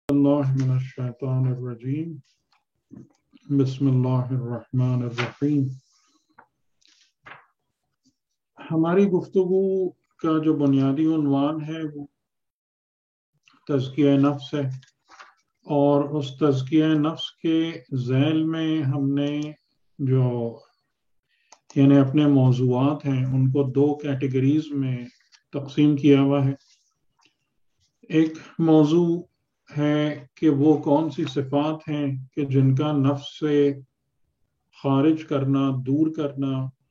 اللہ من الشیطان الرجیم بسم اللہ الرحمن الرحیم۔ ہماری گفتگو کا جو بنیادی عنوان ہے وہ تزکیہ نفس ہے، اور اس تزکیہ نفس کے ذیل میں ہم نے جو اپنے موضوعات ہیں ان کو دو کیٹیگریز میں تقسیم کیا ہوا ہے۔ ایک موضوع ہے کہ وہ کون سی صفات ہیں کہ جن کا نفس سے خارج کرنا، دور کرنا،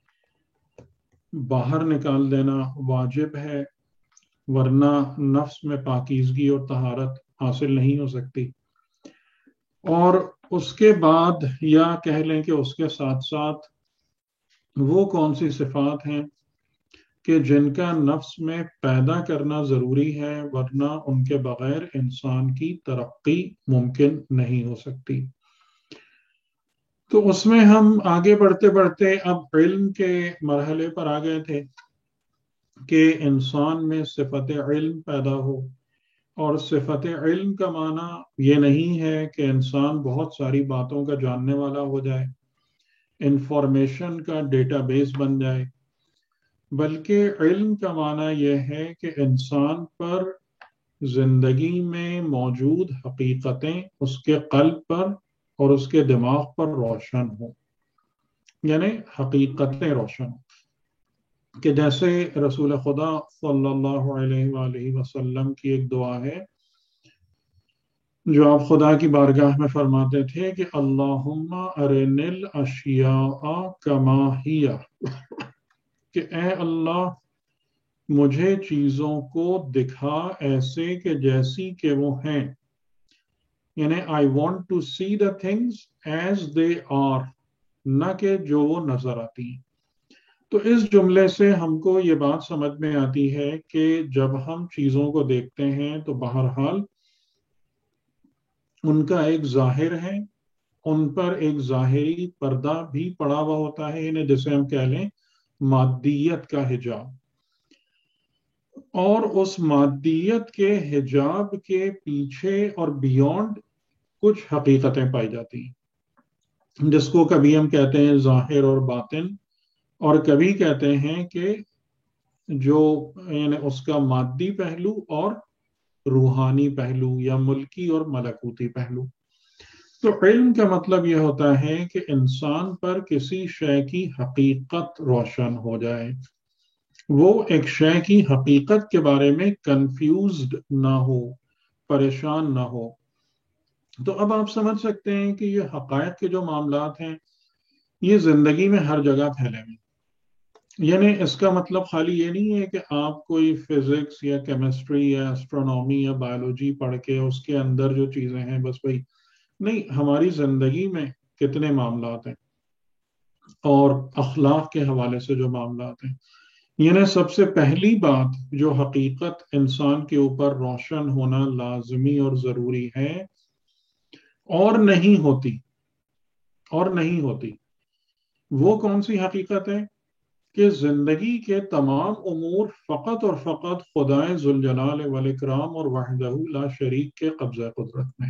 باہر نکال دینا واجب ہے، ورنہ نفس میں پاکیزگی اور طہارت حاصل نہیں ہو سکتی۔ اور اس کے بعد یا کہہ لیں کہ اس کے ساتھ ساتھ وہ کون سی صفات ہیں کہ جن کا نفس میں پیدا کرنا ضروری ہے، ورنہ ان کے بغیر انسان کی ترقی ممکن نہیں ہو سکتی۔ تو اس میں ہم آگے بڑھتے بڑھتے اب علم کے مرحلے پر آ گئے تھے کہ انسان میں صفت علم پیدا ہو، اور صفت علم کا معنی یہ نہیں ہے کہ انسان بہت ساری باتوں کا جاننے والا ہو جائے، انفارمیشن کا ڈیٹا بیس بن جائے، بلکہ علم کا معنی یہ ہے کہ انسان پر زندگی میں موجود حقیقتیں اس کے قلب پر اور اس کے دماغ پر روشن ہوں، یعنی حقیقتیں روشن ہوں۔ کہ جیسے رسول خدا صلی اللہ علیہ وآلہ وسلم کی ایک دعا ہے جو آپ خدا کی بارگاہ میں فرماتے تھے کہ اللہم ارنی الاشیاء کما ہی، کہ اے اللہ مجھے چیزوں کو دکھا ایسے کہ جیسی کہ وہ ہیں، یعنی I want to see the things as they are، نہ کہ جو وہ نظر آتی ہیں۔ تو اس جملے سے ہم کو یہ بات سمجھ میں آتی ہے کہ جب ہم چیزوں کو دیکھتے ہیں تو بہرحال ان کا ایک ظاہر ہے، ان پر ایک ظاہری پردہ بھی پڑا ہوا ہوتا ہے، یعنی جسے ہم کہہ لیں مادیت کا حجاب، اور اس مادیت کے حجاب کے پیچھے اور بیونڈ کچھ حقیقتیں پائی جاتی ہیں، جس کو کبھی ہم کہتے ہیں ظاہر اور باطن، اور کبھی کہتے ہیں کہ جو یعنی اس کا مادی پہلو اور روحانی پہلو، یا ملکی اور ملکوتی پہلو۔ تو علم کا مطلب یہ ہوتا ہے کہ انسان پر کسی شے کی حقیقت روشن ہو جائے، وہ ایک شے کی حقیقت کے بارے میں کنفیوزڈ نہ ہو، پریشان نہ ہو۔ تو اب آپ سمجھ سکتے ہیں کہ یہ حقائق کے جو معاملات ہیں یہ زندگی میں ہر جگہ پھیلے ہوئے، یعنی اس کا مطلب خالی یہ نہیں ہے کہ آپ کوئی فزکس یا کیمسٹری یا اسٹرونومی یا بایولوجی پڑھ کے اس کے اندر جو چیزیں ہیں بس وہی نہیں، ہماری زندگی میں کتنے معاملات ہیں، اور اخلاق کے حوالے سے جو معاملات ہیں، یعنی سب سے پہلی بات جو حقیقت انسان کے اوپر روشن ہونا لازمی اور ضروری ہے، اور نہیں ہوتی، وہ کون سی حقیقت ہے کہ زندگی کے تمام امور فقط اور فقط خدائے ذوالجلال والاکرام اور وحدہ لا شریک کے قبضہ قدرت میں۔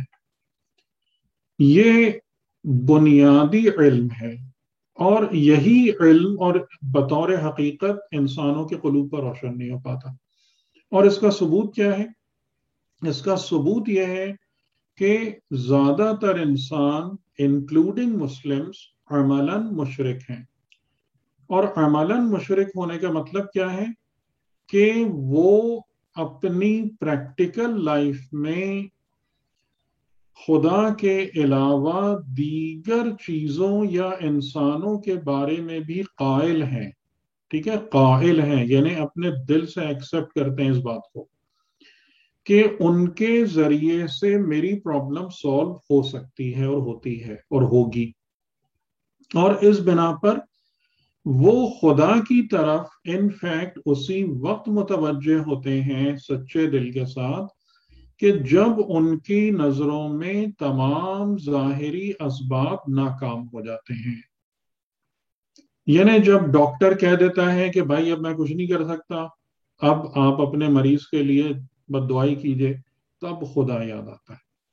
یہ بنیادی علم ہے، اور یہی علم اور بطور حقیقت انسانوں کے قلوب پر روشن نہیں ہو پاتا۔ اور اس کا ثبوت کیا ہے؟ اس کا ثبوت یہ ہے کہ زیادہ تر انسان انکلوڈنگ مسلمز عملاً مشرک ہیں، اور عملاً مشرک ہونے کا مطلب کیا ہے کہ وہ اپنی پریکٹیکل لائف میں خدا کے علاوہ دیگر چیزوں یا انسانوں کے بارے میں بھی قائل ہیں، ٹھیک ہے، قائل ہیں یعنی اپنے دل سے ایکسپٹ کرتے ہیں اس بات کو کہ ان کے ذریعے سے میری پرابلم سالو ہو سکتی ہے اور ہوتی ہے اور ہوگی، اور اس بنا پر وہ خدا کی طرف انفیکٹ اسی وقت متوجہ ہوتے ہیں سچے دل کے ساتھ کہ جب ان کی نظروں میں تمام ظاہری اسباب ناکام ہو جاتے ہیں۔ یعنی جب ڈاکٹر کہہ دیتا ہے کہ بھائی اب میں کچھ نہیں کر سکتا، اب آپ اپنے مریض کے لیے بد دعائی کیجئے، تب خدا یاد آتا ہے۔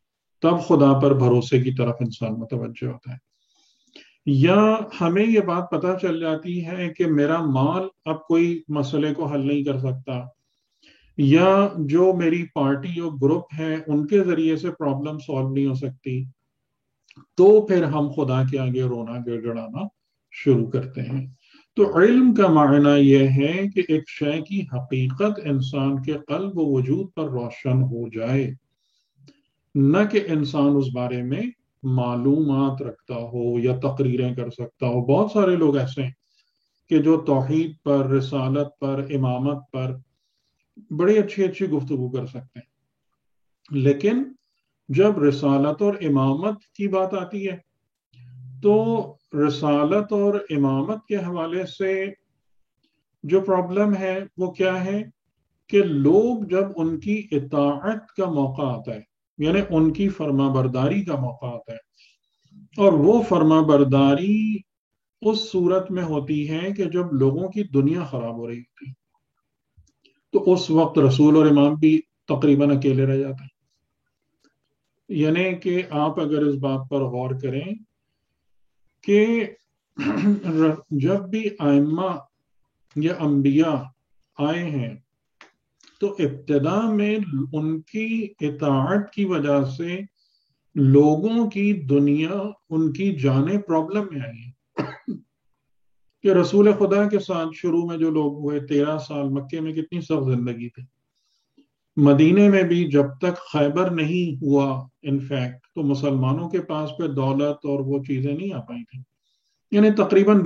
تب خدا پر بھروسے کی طرف انسان متوجہ ہوتا ہے. یا ہمیں یہ بات پتہ چل جاتی ہے کہ میرا مال اب کوئی مسئلے کو حل نہیں کر سکتا، یا جو میری پارٹی اور گروپ ہے ان کے ذریعے سے پرابلم سالو نہیں ہو سکتی، تو پھر ہم خدا کے آگے رونا گڑگڑانا شروع کرتے ہیں. تو علم کا معنی یہ ہے کہ ایک شے کی حقیقت انسان کے قلب و وجود پر روشن ہو جائے، نہ کہ انسان اس بارے میں معلومات رکھتا ہو یا تقریریں کر سکتا ہو. بہت سارے لوگ ایسے ہیں کہ جو توحید پر، رسالت پر، امامت پر بڑی اچھی اچھی گفتگو کر سکتے ہیں، لیکن جب رسالت اور امامت کی بات آتی ہے تو رسالت اور امامت کے حوالے سے جو پرابلم ہے وہ کیا ہے کہ لوگ جب ان کی اطاعت کا موقع آتا ہے، یعنی ان کی فرما برداری کا موقع آتا ہے، اور وہ فرما برداری اس صورت میں ہوتی ہے کہ جب لوگوں کی دنیا خراب ہو رہی ہوتی، تو اس وقت رسول اور امام بھی تقریباً اکیلے رہ جاتے ہیں. یعنی کہ آپ اگر اس بات پر غور کریں کہ جب بھی ائمہ یا انبیاء آئے ہیں تو ابتدا میں ان کی اطاعت کی وجہ سے لوگوں کی دنیا، ان کی جانیں پرابلم میں آئی ہیں. کہ رسول خدا کے ساتھ شروع میں جو لوگ ہوئے 13 سال مکے میں کتنی سخت زندگی تھی. مدینے میں بھی جب تک خیبر نہیں ہوا انفیکٹ تو مسلمانوں کے پاس پہ دولت اور وہ چیزیں نہیں آ پائی تھیں. یعنی تقریباً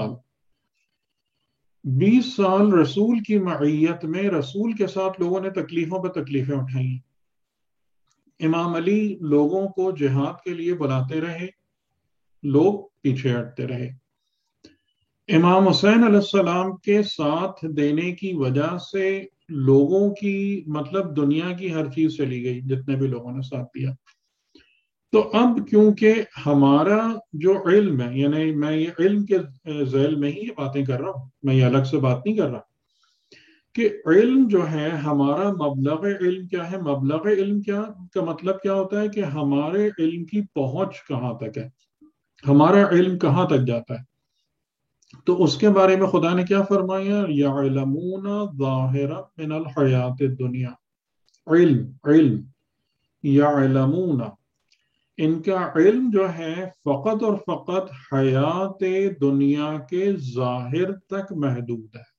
20 سال رسول کی معیت میں رسول کے ساتھ لوگوں نے تکلیفوں پہ تکلیفیں اٹھائی. امام علی لوگوں کو جہاد کے لیے بلاتے رہے، لوگ پیچھے ہٹتے رہے. امام حسین علیہ السلام کے ساتھ دینے کی وجہ سے لوگوں کی مطلب دنیا کی ہر چیز چلی گئی، جتنے بھی لوگوں نے ساتھ دیا. تو اب کیونکہ ہمارا جو علم ہے، یعنی میں یہ علم کے ذیل میں ہی یہ باتیں کر رہا ہوں، میں یہ الگ سے بات نہیں کر رہا، کہ علم جو ہے ہمارا مبلغ علم کیا ہے. مبلغ علم کیا کا مطلب کیا ہوتا ہے کہ ہمارے علم کی پہنچ کہاں تک ہے، ہمارا علم کہاں تک جاتا ہے. تو اس کے بارے میں خدا نے کیا فرمایا، یعلمون ظاہرا من الحیات الدنیا. علم یعلمون، ان کا علم جو ہے فقط اور فقط حیات دنیا کے ظاہر تک محدود ہے.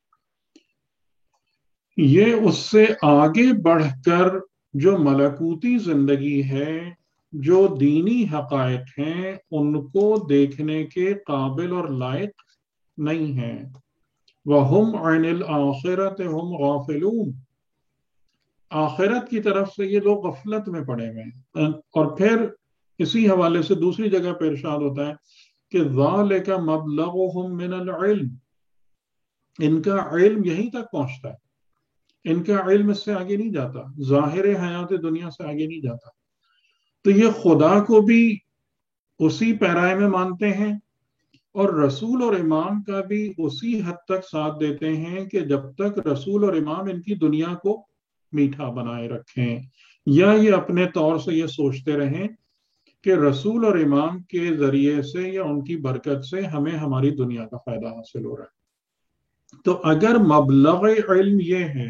یہ اس سے آگے بڑھ کر جو ملکوتی زندگی ہے، جو دینی حقائق ہیں، ان کو دیکھنے کے قابل اور لائق نہیں ہیں. وَهُمْ عَنِ الْآخِرَةِ هُمْ غَافِلُونَ، آخرت کی طرف سے یہ لوگ غفلت میں پڑے ہوئے ہیں. اور پھر اسی حوالے سے دوسری جگہ پہ ارشاد ہوتا ہے کہ ذَلِكَ مَبْلَغُهُمْ مِنَ الْعِلْمِ، ان کا علم یہیں تک پہنچتا ہے، ان کا علم اس سے آگے نہیں جاتا، ظاہر حیات دنیا سے آگے نہیں جاتا. تو یہ خدا کو بھی اسی پیرائے میں مانتے ہیں اور رسول اور امام کا بھی اسی حد تک ساتھ دیتے ہیں کہ جب تک رسول اور امام ان کی دنیا کو میٹھا بنائے رکھیں، یا یہ اپنے طور سے یہ سوچتے رہیں کہ رسول اور امام کے ذریعے سے یا ان کی برکت سے ہمیں ہماری دنیا کا فائدہ حاصل ہو رہا ہے. تو اگر مبلغ علم یہ ہے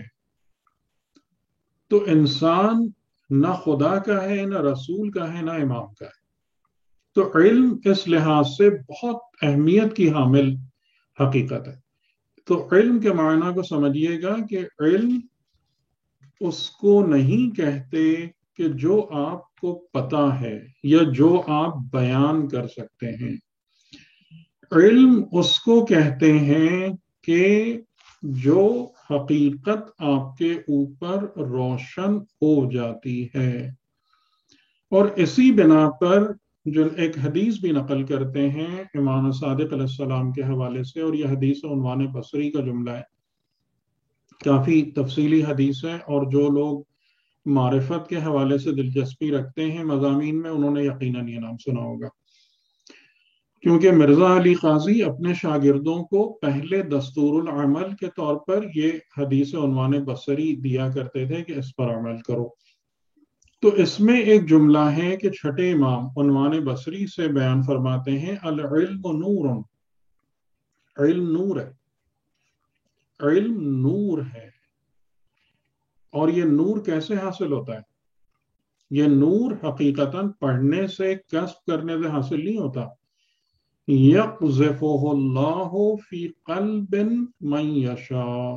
تو انسان نہ خدا کا ہے، نہ رسول کا ہے، نہ امام کا ہے. تو علم اس لحاظ سے بہت اہمیت کی حامل حقیقت ہے. تو علم کے معنی کو سمجھیے گا کہ علم اس کو نہیں کہتے کہ جو آپ کو پتا ہے یا جو آپ بیان کر سکتے ہیں. علم اس کو کہتے ہیں کہ جو حقیقت آپ کے اوپر روشن ہو جاتی ہے. اور اسی بنا پر جو ایک حدیث بھی نقل کرتے ہیں امام صادق علیہ السلام کے حوالے سے، اور یہ حدیث عنوان بصری کا جملہ ہے، کافی تفصیلی حدیث ہے، اور جو لوگ معرفت کے حوالے سے دلچسپی رکھتے ہیں مضامین میں، انہوں نے یقیناً یہ نام سنا ہوگا. کیونکہ مرزا علی قاضی اپنے شاگردوں کو پہلے دستور العمل کے طور پر یہ حدیث عنوان بصری دیا کرتے تھے کہ اس پر عمل کرو. تو اس میں ایک جملہ ہے کہ چھٹے امام عنوان بصری سے بیان فرماتے ہیں العلم نور، علم نور ہے، علم نور ہے۔ اور یہ نور کیسے حاصل ہوتا ہے؟ یہ نور حقیقتاً پڑھنے سے، کسب کرنے سے حاصل نہیں ہوتا۔ یقذفہ اللہ فی قلب من یشاء،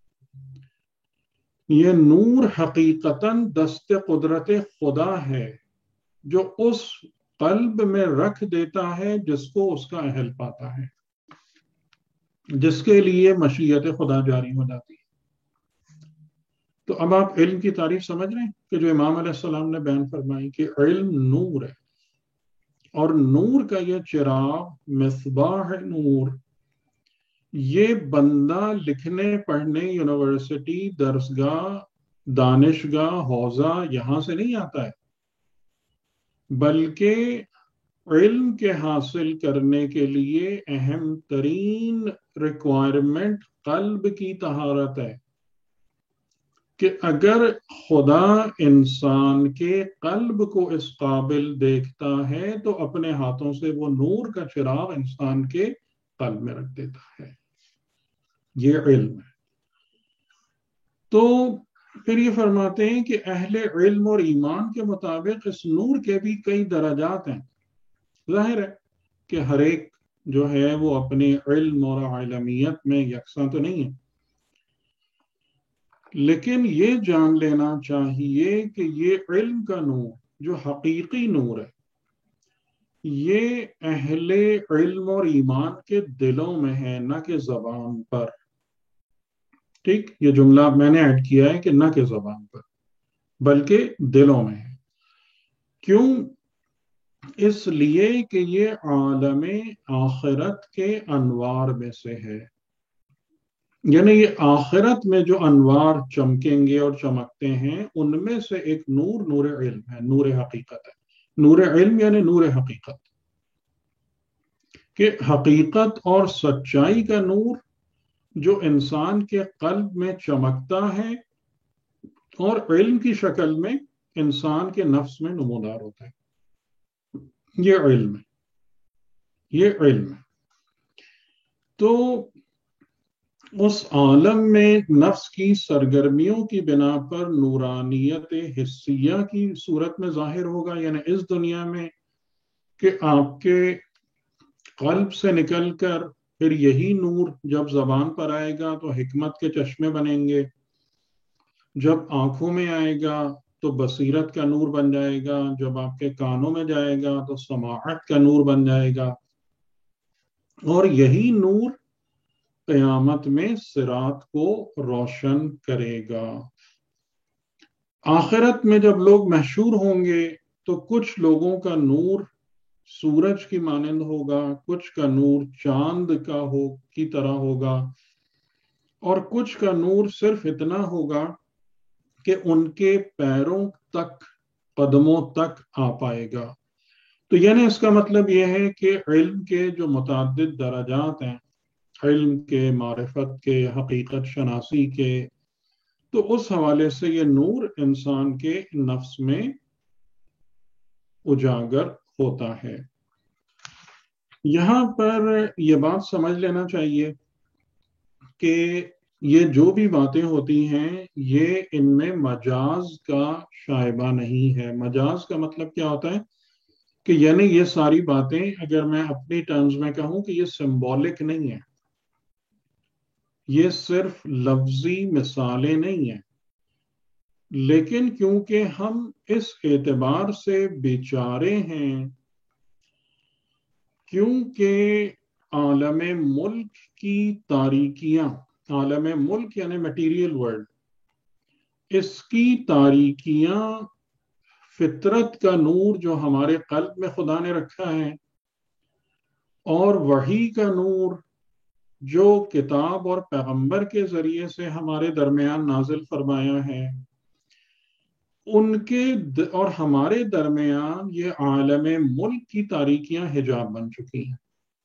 یہ نور حقیقتاً دست قدرت خدا ہے جو اس قلب میں رکھ دیتا ہے جس کو اس کا اہل پاتا ہے، جس کے لیے مشیت خدا جاری ہو جاتی ہے۔ تو اب آپ علم کی تعریف سمجھ رہے ہیں کہ جو امام علیہ السلام نے بیان فرمائی کہ علم نور ہے، اور نور کا یہ چراغ مصباح نور، یہ بندہ لکھنے پڑھنے یونیورسٹی، درسگاہ، دانشگاہ، حوزہ یہاں سے نہیں آتا ہے، بلکہ علم کے حاصل کرنے کے لیے اہم ترین ریکوائرمنٹ قلب کی طہارت ہے، کہ اگر خدا انسان کے قلب کو اس قابل دیکھتا ہے تو اپنے ہاتھوں سے وہ نور کا چراغ انسان کے قلب میں رکھ دیتا ہے۔ یہ علم ہے۔ تو پھر یہ فرماتے ہیں کہ اہل علم اور ایمان کے مطابق اس نور کے بھی کئی درجات ہیں۔ ظاہر ہے کہ ہر ایک جو ہے وہ اپنے علم اور عالمیت میں یکساں تو نہیں ہے، لیکن یہ جان لینا چاہیے کہ یہ علم کا نور جو حقیقی نور ہے، یہ اہل علم اور ایمان کے دلوں میں ہے، نہ کہ زبان پر۔ ٹھیک، یہ جملہ میں نے ایڈ کیا ہے کہ نہ کہ زبان پر بلکہ دلوں میں ہے۔ کیوں؟ اس لیے کہ یہ عالم آخرت کے انوار میں سے ہے، یعنی یہ آخرت میں جو انوار چمکیں گے اور چمکتے ہیں ان میں سے ایک نور، نور علم ہے، نور حقیقت ہے۔ نور علم یعنی نور حقیقت، کہ حقیقت اور سچائی کا نور جو انسان کے قلب میں چمکتا ہے اور علم کی شکل میں انسان کے نفس میں نمودار ہوتا ہے۔ یہ علم ہے، یہ علم ہے۔ تو اس عالم میں نفس کی سرگرمیوں کی بنا پر نورانیت حسیہ کی صورت میں ظاہر ہوگا، یعنی اس دنیا میں، کہ آپ کے قلب سے نکل کر پھر یہی نور جب زبان پر آئے گا تو حکمت کے چشمے بنیں گے، جب آنکھوں میں آئے گا تو بصیرت کا نور بن جائے گا، جب آپ کے کانوں میں جائے گا تو سماعت کا نور بن جائے گا، اور یہی نور قیامت میں صراط کو روشن کرے گا۔ آخرت میں جب لوگ محشور ہوں گے تو کچھ لوگوں کا نور سورج کی مانند ہوگا، کچھ کا نور چاند کی طرح ہوگا، اور کچھ کا نور صرف اتنا ہوگا کہ ان کے پیروں تک، قدموں تک آ پائے گا۔ تو یعنی اس کا مطلب یہ ہے کہ علم کے جو متعدد درجات ہیں، علم کے، معرفت کے، حقیقت شناسی کے، تو اس حوالے سے یہ نور انسان کے نفس میں اجاگر ہوتا ہے۔ یہاں پر یہ بات سمجھ لینا چاہیے کہ یہ جو بھی باتیں ہوتی ہیں یہ ان میں مجاز کا شائبہ نہیں ہے۔ مجاز کا مطلب کیا ہوتا ہے؟ کہ یعنی یہ ساری باتیں اگر میں اپنی ٹرمز میں کہوں کہ یہ سمبولک نہیں ہے، یہ صرف لفظی مثالیں نہیں ہیں، لیکن کیونکہ ہم اس اعتبار سے بیچارے ہیں، کیونکہ عالم ملک کی تاریکیاں، عالم ملک یعنی میٹیریل ورلڈ، اس کی تاریکیاں فطرت کا نور جو ہمارے قلب میں خدا نے رکھا ہے، اور وحی کا نور جو کتاب اور پیغمبر کے ذریعے سے ہمارے درمیان نازل فرمایا ہے، ان کے اور ہمارے درمیان یہ عالم ملک کی تاریکیاں حجاب بن چکی ہیں،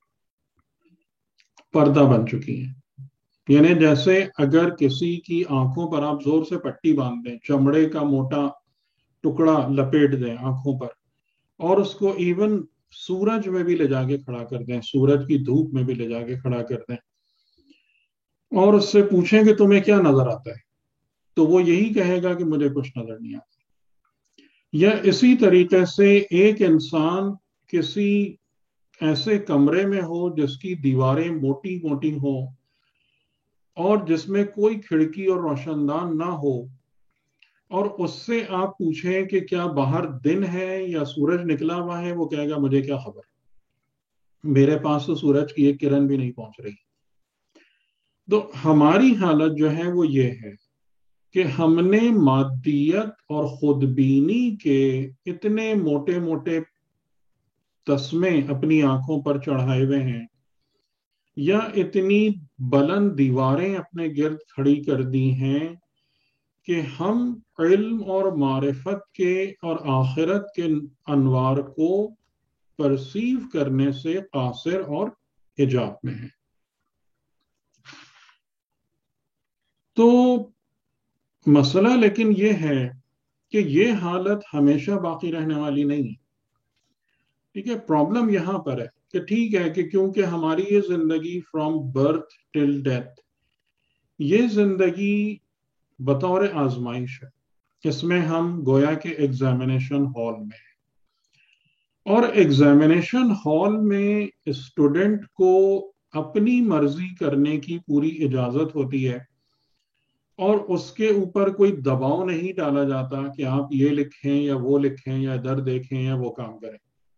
پردہ بن چکی ہیں۔ یعنی جیسے اگر کسی کی آنکھوں پر آپ زور سے پٹی باندھ دیں، چمڑے کا موٹا ٹکڑا لپیٹ دیں آنکھوں پر اور اس کو ایون سورج میں بھی لے جا کے کھڑا کر دیں، سورج کی دھوپ میں بھی لے جا کے کھڑا کر دیں اور اس سے پوچھیں کہ تمہیں کیا نظر آتا ہے، تو وہ یہی کہے گا کہ مجھے کچھ نظر نہیں آتا۔ یا اسی طریقے سے ایک انسان کسی ایسے کمرے میں ہو جس کی دیواریں موٹی موٹی ہوں اور جس میں کوئی کھڑکی اور روشن دان نہ ہو، اور اس سے آپ پوچھیں کہ کیا باہر دن ہے یا سورج نکلا ہوا ہے، وہ کہے گا مجھے کیا خبر، میرے پاس تو سورج کی ایک کرن بھی نہیں پہنچ رہی۔ تو ہماری حالت جو ہے وہ یہ ہے کہ ہم نے مادیت اور خودبینی کے اتنے موٹے موٹے تسمے اپنی آنکھوں پر چڑھائے ہوئے ہیں، یا اتنی بلند دیواریں اپنے گرد کھڑی کر دی ہیں کہ ہم علم اور معرفت کے اور آخرت کے انوار کو پرسیو کرنے سے قاصر اور حجاب میں ہیں۔ تو مسئلہ لیکن یہ ہے کہ یہ حالت ہمیشہ باقی رہنے والی نہیں ہے، ٹھیک ہے۔ پرابلم یہاں پر ہے کہ ٹھیک ہے کہ کیونکہ ہماری یہ زندگی فرام برتھ ٹل ڈیتھ، یہ زندگی بطور آزمائش ہے، اس میں ہم گویا کہ ایگزامینیشن ہال میں ہیں، اور ایگزامینیشن ہال میں اسٹوڈنٹ کو اپنی مرضی کرنے کی پوری اجازت ہوتی ہے، اور اس کے اوپر کوئی دباؤ نہیں ڈالا جاتا کہ آپ یہ لکھیں یا وہ لکھیں یا ادھر دیکھیں یا وہ کام کریں۔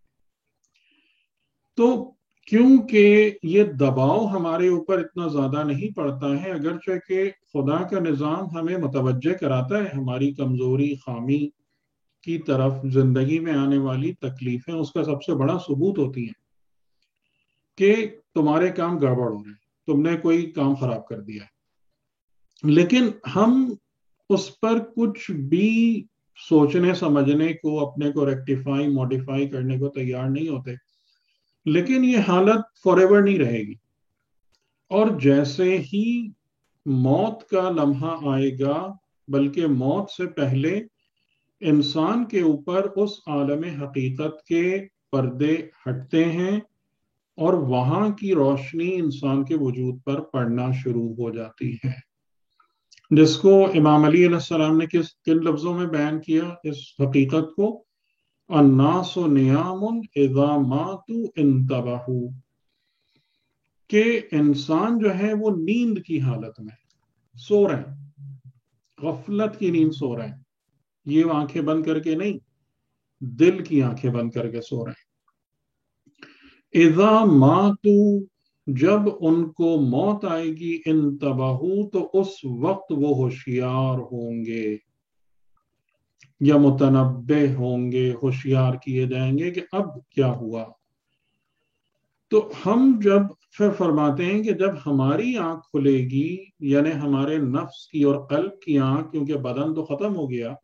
تو کیونکہ یہ دباؤ ہمارے اوپر اتنا زیادہ نہیں پڑتا ہے، اگرچہ کہ خدا کا نظام ہمیں متوجہ کراتا ہے ہماری کمزوری خامی کی طرف، زندگی میں آنے والی تکلیفیں اس کا سب سے بڑا ثبوت ہوتی ہیں کہ تمہارے کام گڑبڑ ہو رہے ہیں، تم نے کوئی کام خراب کر دیا ہے، لیکن ہم اس پر کچھ بھی سوچنے سمجھنے کو، اپنے کو ریکٹیفائی موڈیفائی کرنے کو تیار نہیں ہوتے۔ لیکن یہ حالت فار ایور نہیں رہے گی، اور جیسے ہی موت کا لمحہ آئے گا، بلکہ موت سے پہلے انسان کے اوپر اس عالم حقیقت کے پردے ہٹتے ہیں اور وہاں کی روشنی انسان کے وجود پر پڑنا شروع ہو جاتی ہے، جس کو امام علی علیہ السلام نے کن لفظوں میں بیان کیا اس حقیقت کو؟ الناس نیام اذا ماتوا انتبہوا، کہ انسان جو ہے وہ نیند کی حالت میں سو رہے ہیں، غفلت کی نیند سو رہے ہیں، یہ آنکھیں بند کر کے نہیں، دل کی آنکھیں بند کر کے سو رہے ہیں۔ اذا ماتوا، جب ان کو موت آئے گی، انتبہوا، تو اس وقت وہ ہوشیار ہوں گے یا متنبہ ہوں گے، ہوشیار کیے جائیں گے کہ اب کیا ہوا۔ تو ہم جب پھر فرماتے ہیں کہ جب ہماری آنکھ کھلے گی، یعنی ہمارے نفس کی اور قلب کی آنکھ، کیونکہ بدن تو ختم ہو گیا،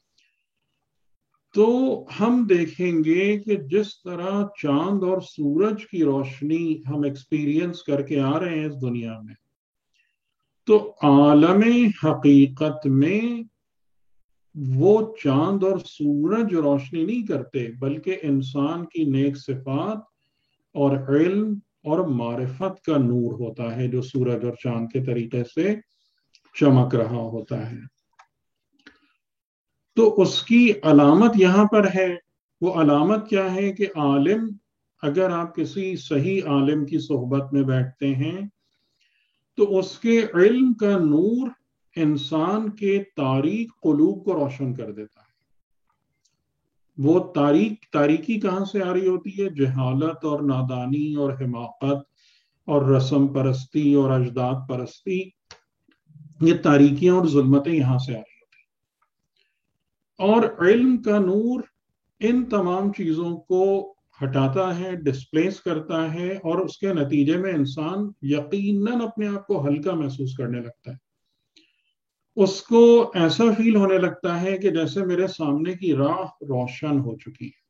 تو ہم دیکھیں گے کہ جس طرح چاند اور سورج کی روشنی ہم ایکسپیرینس کر کے آ رہے ہیں اس دنیا میں، تو عالم حقیقت میں وہ چاند اور سورج روشنی نہیں کرتے، بلکہ انسان کی نیک صفات اور علم اور معرفت کا نور ہوتا ہے جو سورج اور چاند کے طریقے سے چمک رہا ہوتا ہے۔ تو اس کی علامت یہاں پر ہے۔ وہ علامت کیا ہے کہ عالم، اگر آپ کسی صحیح عالم کی صحبت میں بیٹھتے ہیں تو اس کے علم کا نور انسان کے تاریک قلوب کو روشن کر دیتا ہے۔ وہ تاریکی کہاں سے آ رہی ہوتی ہے؟ جہالت اور نادانی اور حماقت اور رسم پرستی اور اجداد پرستی، یہ تاریکیاں اور ظلمتیں یہاں سے آ رہی ہوتی ہیں، اور علم کا نور ان تمام چیزوں کو ہٹاتا ہے، ڈسپلیس کرتا ہے، اور اس کے نتیجے میں انسان یقیناً اپنے آپ کو ہلکا محسوس کرنے لگتا ہے۔ اس کو ایسا فیل ہونے لگتا ہے کہ جیسے میرے سامنے کی راہ روشن ہو چکی ہے۔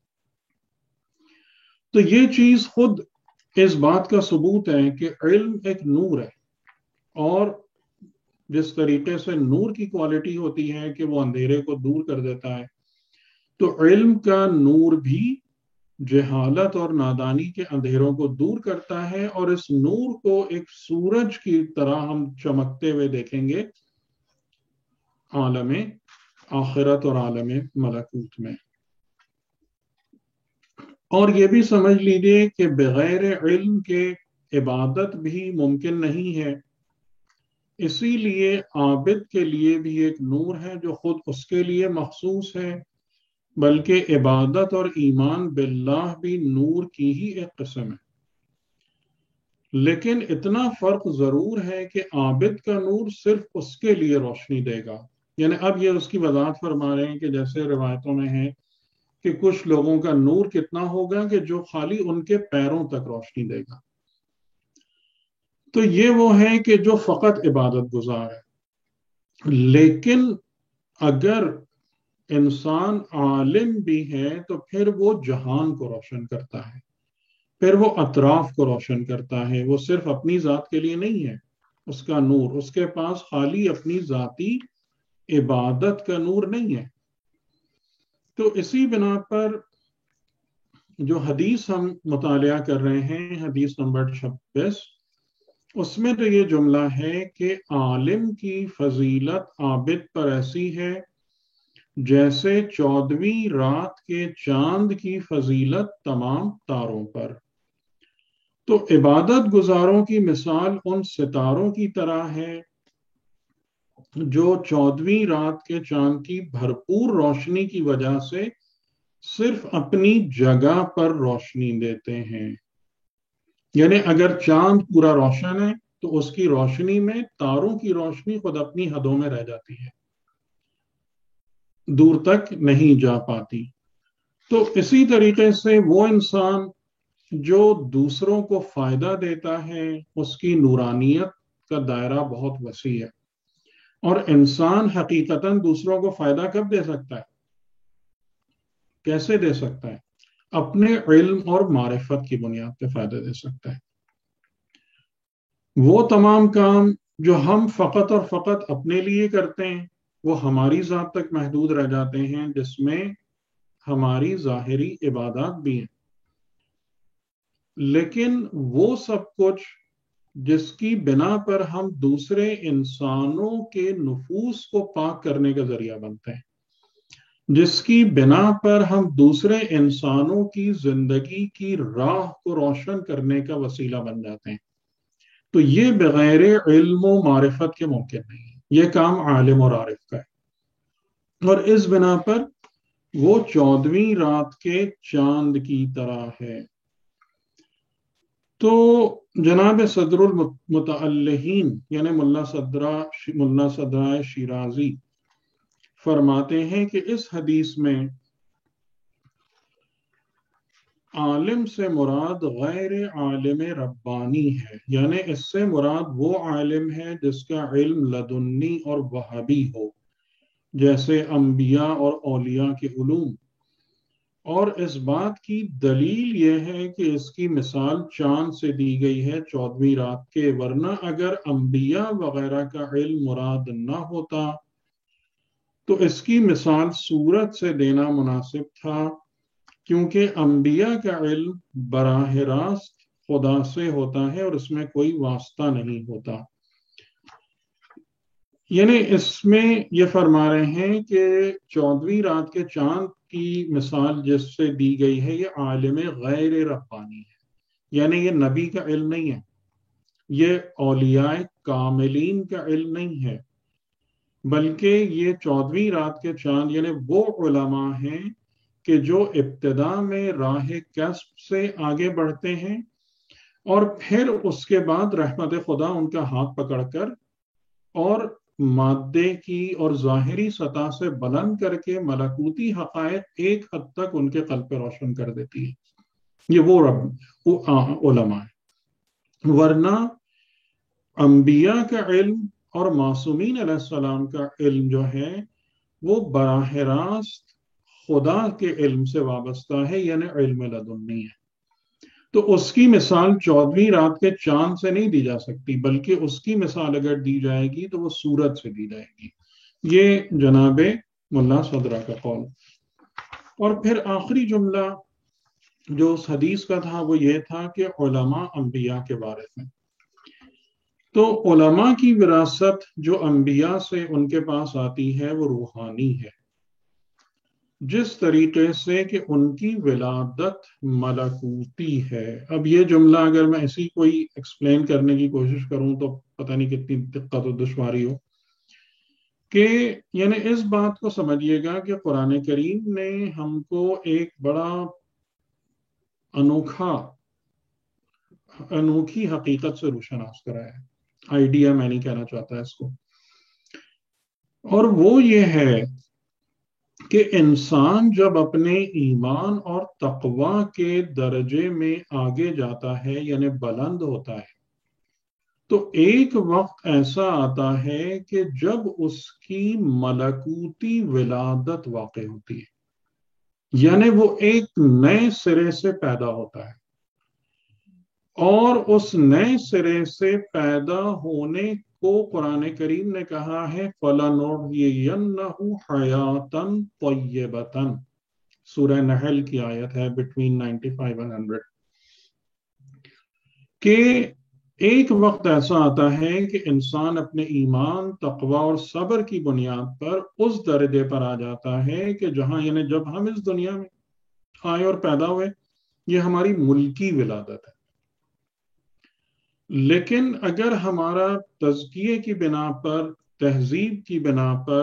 تو یہ چیز خود اس بات کا ثبوت ہے کہ علم ایک نور ہے، اور جس طریقے سے نور کی کوالٹی ہوتی ہے کہ وہ اندھیرے کو دور کر دیتا ہے، تو علم کا نور بھی جہالت اور نادانی کے اندھیروں کو دور کرتا ہے، اور اس نور کو ایک سورج کی طرح ہم چمکتے ہوئے دیکھیں گے عالم آخرت اور عالم ملکوت میں۔ اور یہ بھی سمجھ لیجیے کہ بغیر علم کے عبادت بھی ممکن نہیں ہے، اسی لیے عابد کے لیے بھی ایک نور ہے جو خود اس کے لیے مخصوص ہے، بلکہ عبادت اور ایمان باللہ بھی نور کی ہی ایک قسم ہے۔ لیکن اتنا فرق ضرور ہے کہ عابد کا نور صرف اس کے لیے روشنی دے گا، یعنی اب یہ اس کی وضاحت فرما رہے ہیں کہ جیسے روایتوں میں ہے کہ کچھ لوگوں کا نور کتنا ہوگا کہ جو خالی ان کے پیروں تک روشنی دے گا، تو یہ وہ ہے کہ جو فقط عبادت گزار ہے۔ لیکن اگر انسان عالم بھی ہے تو پھر وہ جہان کو روشن کرتا ہے، پھر وہ اطراف کو روشن کرتا ہے، وہ صرف اپنی ذات کے لیے نہیں ہے اس کا نور، اس کے پاس خالی اپنی ذاتی عبادت کا نور نہیں ہے۔ تو اسی بنا پر جو حدیث ہم مطالعہ کر رہے ہیں، حدیث نمبر 26، اس میں تو یہ جملہ ہے کہ عالم کی فضیلت عابد پر ایسی ہے جیسے 14ویں رات کے چاند کی فضیلت تمام تاروں پر۔ تو عبادت گزاروں کی مثال ان ستاروں کی طرح ہے جو 14ویں رات کے چاند کی بھرپور روشنی کی وجہ سے صرف اپنی جگہ پر روشنی دیتے ہیں۔ یعنی اگر چاند پورا روشن ہے تو اس کی روشنی میں تاروں کی روشنی خود اپنی حدوں میں رہ جاتی ہے، دور تک نہیں جا پاتی۔ تو اسی طریقے سے وہ انسان جو دوسروں کو فائدہ دیتا ہے، اس کی نورانیت کا دائرہ بہت وسیع ہے، اور انسان حقیقتاً دوسروں کو فائدہ کب دے سکتا ہے، کیسے دے سکتا ہے؟ اپنے علم اور معرفت کی بنیاد پہ فائدہ دے سکتا ہے۔ وہ تمام کام جو ہم فقط اور فقط اپنے لیے کرتے ہیں وہ ہماری ذات تک محدود رہ جاتے ہیں، جس میں ہماری ظاہری عبادات بھی ہیں، لیکن وہ سب کچھ جس کی بنا پر ہم دوسرے انسانوں کے نفوس کو پاک کرنے کا ذریعہ بنتے ہیں، جس کی بنا پر ہم دوسرے انسانوں کی زندگی کی راہ کو روشن کرنے کا وسیلہ بن جاتے ہیں، تو یہ بغیر علم و معرفت کے ممکن نہیں ہے، یہ کام عالم اور عارف کا ہے۔ اور اس بنا پر وہ 14ویں رات کے چاند کی طرح ہے۔ تو جناب صدر المتعلہین یعنی ملا صدرہ شیرازی فرماتے ہیں کہ اس حدیث میں عالم سے مراد غیر عالم ربانی ہے، یعنی اس سے مراد وہ عالم ہے جس کا علم لدنی اور وہابی ہو، جیسے انبیاء اور اولیاء کے علوم۔ اور اس بات کی دلیل یہ ہے کہ اس کی مثال چاند سے دی گئی ہے 14ویں رات کے، ورنہ اگر انبیاء وغیرہ کا علم مراد نہ ہوتا تو اس کی مثال سورج سے دینا مناسب تھا، کیونکہ انبیاء کا علم براہ راست خدا سے ہوتا ہے اور اس میں کوئی واسطہ نہیں ہوتا۔ یعنی اس میں یہ فرما رہے ہیں کہ 14ویں رات کے چاند کی مثال جس سے دی گئی ہے یہ عالم غیر ربانی ہے، یعنی یہ نبی کا علم نہیں ہے، یہ اولیاء کاملین کا علم نہیں ہے، بلکہ یہ 14ویں رات کے چاند یعنی وہ علماء ہیں کہ جو ابتدا میں راہ کسب سے آگے بڑھتے ہیں اور پھر اس کے بعد رحمت خدا ان کا ہاتھ پکڑ کر اور مادے کی اور ظاہری سطح سے بلند کر کے ملکوتی حقائق ایک حد تک ان کے قلب پہ روشن کر دیتی ہے، یہ وہ علماء ہیں۔ ورنہ انبیاء کا علم اور معصومین علیہ السلام کا علم جو ہے وہ براہ راست خدا کے علم سے وابستہ ہے، یعنی علم لدنی ہے۔ تو اس کی مثال 14ویں رات کے چاند سے نہیں دی جا سکتی، بلکہ اس کی مثال اگر دی جائے گی تو وہ سورج سے دی جائے گی۔ یہ جناب ملا صدرہ کا قول۔ اور پھر آخری جملہ جو اس حدیث کا تھا وہ یہ تھا کہ علماء انبیاء کے وارث ہیں. تو علماء کی وراثت جو انبیاء سے ان کے پاس آتی ہے وہ روحانی ہے، جس طریقے سے کہ ان کی ولادت ملکوتی ہے. اب یہ جملہ اگر میں ایسی کوئی ایکسپلین کرنے کی کوشش کروں تو پتہ نہیں کتنی دقت و دشواری ہو، کہ یعنی اس بات کو سمجھیے گا کہ قرآن کریم نے ہم کو ایک بڑا انوکھی حقیقت سے روشناس کرایا ہے. آئیڈیا میں نہیں کہنا چاہتا اس کو، اور وہ یہ ہے کہ انسان جب اپنے ایمان اور تقوی کے درجے میں آگے جاتا ہے یعنی بلند ہوتا ہے، تو ایک وقت ایسا آتا ہے کہ جب اس کی ملکوتی ولادت واقع ہوتی ہے، یعنی وہ ایک نئے سرے سے پیدا ہوتا ہے. اور اس نئے سرے سے پیدا ہونے کو قرآن کریم نے کہا ہے فَلَنُحْيِيَنَّهُ حَيَاةً طَيِّبَةً، سورہ نحل کی آیت ہے بٹوین 95 and 100، کہ ایک وقت ایسا آتا ہے کہ انسان اپنے ایمان، تقوی اور صبر کی بنیاد پر اس درجے پر آ جاتا ہے کہ جہاں یعنی جب ہم اس دنیا میں آئے اور پیدا ہوئے یہ ہماری ملکی ولادت ہے. لیکن اگر ہمارا تزکیے کی بنا پر، تہذیب کی بنا پر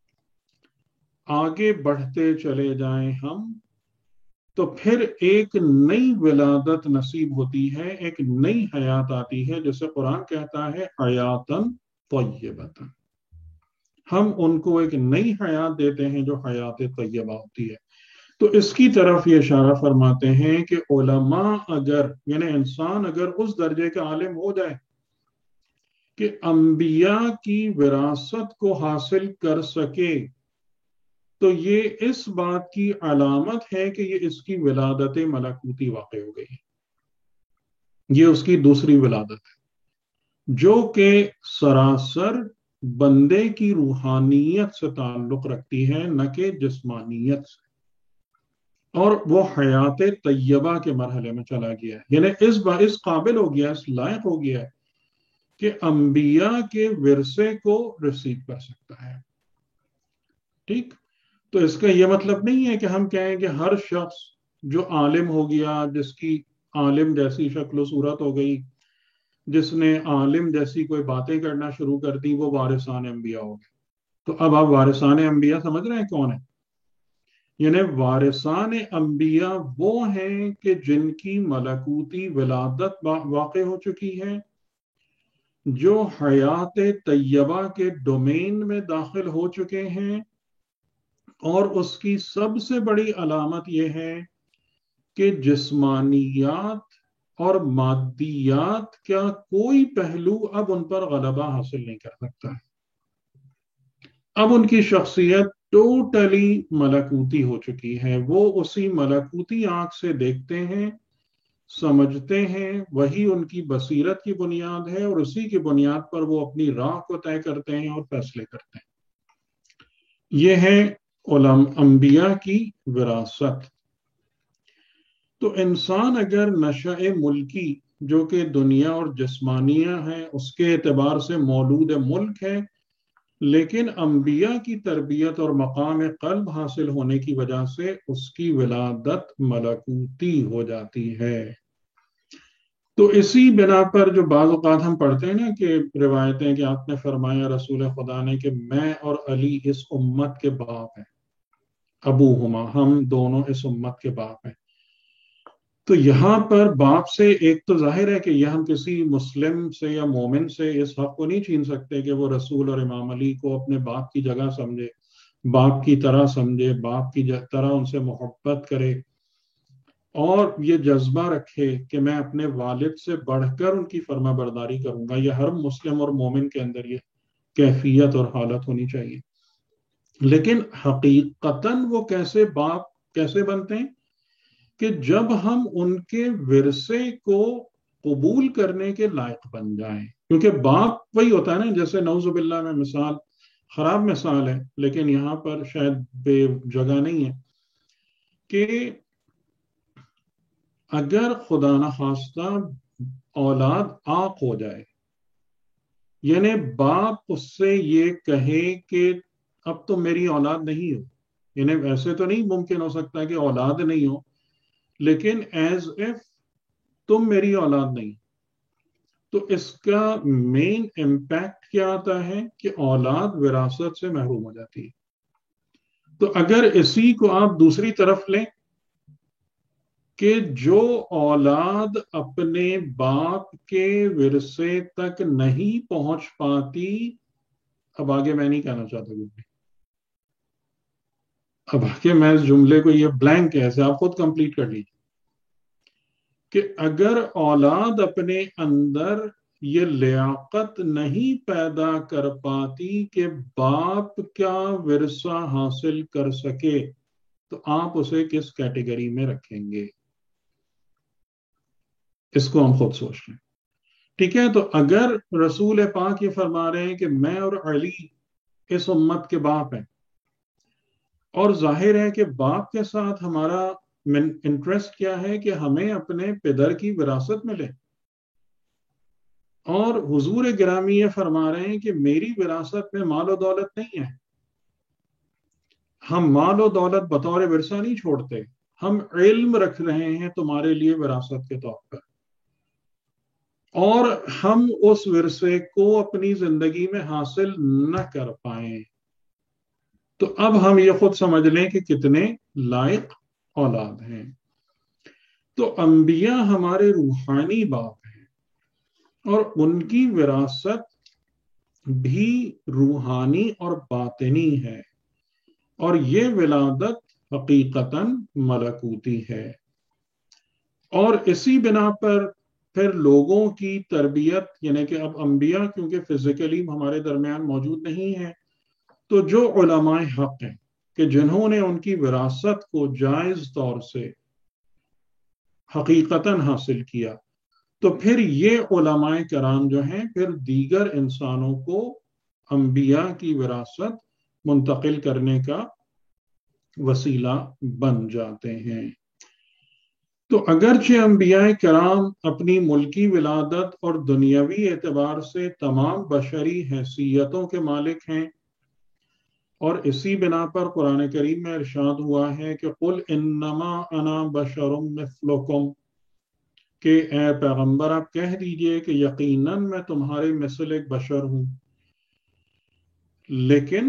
آگے بڑھتے چلے جائیں ہم، تو پھر ایک نئی ولادت نصیب ہوتی ہے، ایک نئی حیات آتی ہے جسے قرآن کہتا ہے حیاتن طیبتن. ہم ان کو ایک نئی حیات دیتے ہیں جو حیات طیبہ ہوتی ہے. تو اس کی طرف یہ اشارہ فرماتے ہیں کہ علماء اگر یعنی انسان اگر اس درجے کا عالم ہو جائے کہ انبیاء کی وراثت کو حاصل کر سکے، تو یہ اس بات کی علامت ہے کہ یہ اس کی ولادت ملکوتی واقع ہو گئی ہے. یہ اس کی دوسری ولادت ہے جو کہ سراسر بندے کی روحانیت سے تعلق رکھتی ہے، نہ کہ جسمانیت سے، اور وہ حیات طیبہ کے مرحلے میں چلا گیا ہے. یعنی اس قابل ہو گیا، اس لائق ہو گیا ہے کہ انبیاء کے ورثے کو ریسیو کر سکتا ہے. ٹھیک، تو اس کا یہ مطلب نہیں ہے کہ ہم کہیں کہ ہر شخص جو عالم ہو گیا، جس کی عالم جیسی شکل و صورت ہو گئی، جس نے عالم جیسی کوئی باتیں کرنا شروع کر دی، وہ وارثان انبیاء ہو گئے. تو اب آپ وارثان انبیاء سمجھ رہے ہیں کون ہے؟ یعنی وارثان انبیاء وہ ہیں کہ جن کی ملکوتی ولادت واقع ہو چکی ہے، جو حیات طیبہ کے ڈومین میں داخل ہو چکے ہیں، اور اس کی سب سے بڑی علامت یہ ہے کہ جسمانیات اور مادیات کا کوئی پہلو اب ان پر غلبہ حاصل نہیں کر سکتا ہے. اب ان کی شخصیت ٹوٹلی ملکوتی ہو چکی ہے. وہ اسی ملکوتی آنکھ سے دیکھتے ہیں، سمجھتے ہیں، وہی ان کی بصیرت کی بنیاد ہے، اور اسی کی بنیاد پر وہ اپنی راہ کو طے کرتے ہیں اور فیصلے کرتے ہیں. یہ ہے انبیاء کی وراثت. تو انسان اگر نشأ ملکی جو کہ دنیا اور جسمانیہ ہے اس کے اعتبار سے مولود ملک ہے، لیکن انبیاء کی تربیت اور مقام قلب حاصل ہونے کی وجہ سے اس کی ولادت ملکوتی ہو جاتی ہے. تو اسی بنا پر جو بعض اوقات ہم پڑھتے ہیں نا کہ روایتیں کہ آپ نے فرمایا رسول خدا نے کہ میں اور علی اس امت کے باپ ہیں، ابوہما، ہم دونوں اس امت کے باپ ہیں. تو یہاں پر باپ سے ایک تو ظاہر ہے کہ یہ ہم کسی مسلم سے یا مومن سے اس حق کو نہیں چھین سکتے کہ وہ رسول اور امام علی کو اپنے باپ کی جگہ سمجھے، باپ کی طرح سمجھے، باپ کی طرح ان سے محبت کرے، اور یہ جذبہ رکھے کہ میں اپنے والد سے بڑھ کر ان کی فرما برداری کروں گا. یہ ہر مسلم اور مومن کے اندر یہ کیفیت اور حالت ہونی چاہیے. لیکن حقیقتاً وہ کیسے باپ کیسے بنتے ہیں کہ جب ہم ان کے ورثے کو قبول کرنے کے لائق بن جائیں. کیونکہ باپ وہی ہوتا ہے نا، جیسے نعوذ باللہ میں مثال، خراب مثال ہے لیکن یہاں پر شاید بے جگہ نہیں ہے، کہ اگر خدا نخواستہ اولاد عاق ہو جائے، یعنی باپ اس سے یہ کہے کہ اب تو میری اولاد نہیں ہو، یعنی ویسے تو نہیں ممکن ہو سکتا کہ اولاد نہیں ہو، لیکن ایز اف تم میری اولاد نہیں، تو اس کا مین امپیکٹ کیا آتا ہے کہ اولاد وراثت سے محروم ہو جاتی ہے۔ تو اگر اسی کو آپ دوسری طرف لیں کہ جو اولاد اپنے باپ کے ورثے تک نہیں پہنچ پاتی، اب آگے میں نہیں کہنا چاہتا کچھ بھی، اب آگے میں اس جملے کو یہ بلینک ہے، ایسے آپ خود کمپلیٹ کر لیجیے کہ اگر اولاد اپنے اندر یہ لیاقت نہیں پیدا کر پاتی کہ باپ کا ورثہ حاصل کر سکے، تو آپ اسے کس کیٹیگری میں رکھیں گے؟ اس کو ہم خود سوچ لیں، ٹھیک ہے؟ تو اگر رسول پاک یہ فرما رہے ہیں کہ میں اور علی اس امت کے باپ ہیں، اور ظاہر ہے کہ باپ کے ساتھ ہمارا انٹرسٹ کیا ہے کہ ہمیں اپنے پدر کی وراثت ملے، اور حضور گرامی یہ فرما رہے ہیں کہ میری وراثت میں مال و دولت نہیں ہے، ہم مال و دولت بطور ورثہ نہیں چھوڑتے، ہم علم رکھ رہے ہیں تمہارے لیے وراثت کے طور پر، اور ہم اس ورثے کو اپنی زندگی میں حاصل نہ کر پائیں، تو اب ہم یہ خود سمجھ لیں کہ کتنے لائق اولاد ہیں۔ تو انبیاء ہمارے روحانی باپ ہیں، اور ان کی وراثت بھی روحانی اور باطنی ہے، اور یہ ولادت حقیقتاً ملکوتی ہے، اور اسی بنا پر پھر لوگوں کی تربیت، یعنی کہ اب انبیاء کیونکہ فزیکلی ہمارے درمیان موجود نہیں ہیں، تو جو علماء حق ہیں کہ جنہوں نے ان کی وراثت کو جائز طور سے حقیقتاً حاصل کیا، تو پھر یہ علماء کرام جو ہیں پھر دیگر انسانوں کو انبیاء کی وراثت منتقل کرنے کا وسیلہ بن جاتے ہیں۔ تو اگرچہ انبیاء کرام اپنی ملکی ولادت اور دنیاوی اعتبار سے تمام بشری حیثیتوں کے مالک ہیں، اور اسی بنا پر قرآن کریم میں ارشاد ہوا ہے کہ قل انما انا بشر مثلکم، کہ اے پیغمبر آپ کہہ دیجئے کہ یقیناً میں تمہارے مثل ایک بشر ہوں، لیکن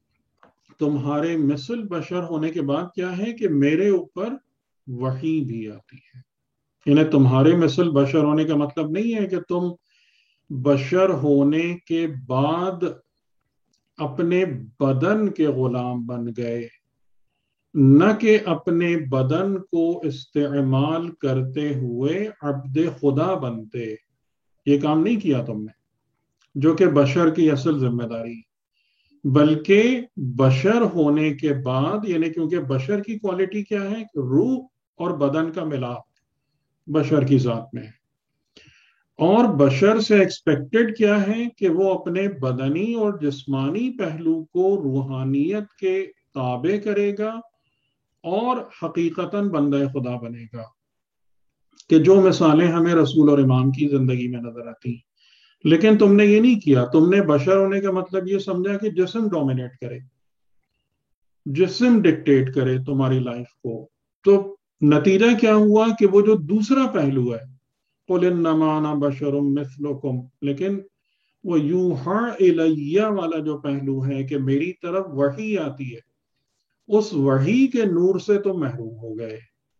تمہارے مثل بشر ہونے کے بعد کیا ہے کہ میرے اوپر وحی بھی آتی ہے، یعنی تمہارے مثل بشر ہونے کا مطلب نہیں ہے کہ تم بشر ہونے کے بعد اپنے بدن کے غلام بن گئے، نہ کہ اپنے بدن کو استعمال کرتے ہوئے عبد خدا بنتے، یہ کام نہیں کیا تم نے، جو کہ بشر کی اصل ذمہ داری ہے، بلکہ بشر ہونے کے بعد، یعنی کیونکہ بشر کی کوالٹی کیا ہے کہ روح اور بدن کا ملاپ بشر کی ذات میں ہے، اور بشر سے ایکسپیکٹڈ کیا ہے کہ وہ اپنے بدنی اور جسمانی پہلو کو روحانیت کے تابع کرے گا، اور حقیقتاً بندہ خدا بنے گا، کہ جو مثالیں ہمیں رسول اور امام کی زندگی میں نظر آتی ہیں۔ لیکن تم نے یہ نہیں کیا، تم نے بشر ہونے کا مطلب یہ سمجھا کہ جسم ڈومینیٹ کرے، جسم ڈکٹیٹ کرے تمہاری لائف کو، تو نتیجہ کیا ہوا کہ وہ جو دوسرا پہلو ہے قُلْ إِنَّمَا أَنَا بَشَرٌ مِثْلُكُمْ، لیکن وہ یوحیٰ الیہ والا جو پہلو ہے کہ میری طرف وحی آتی ہے، اس وحی کے نور سے تو محروم ہو گئے،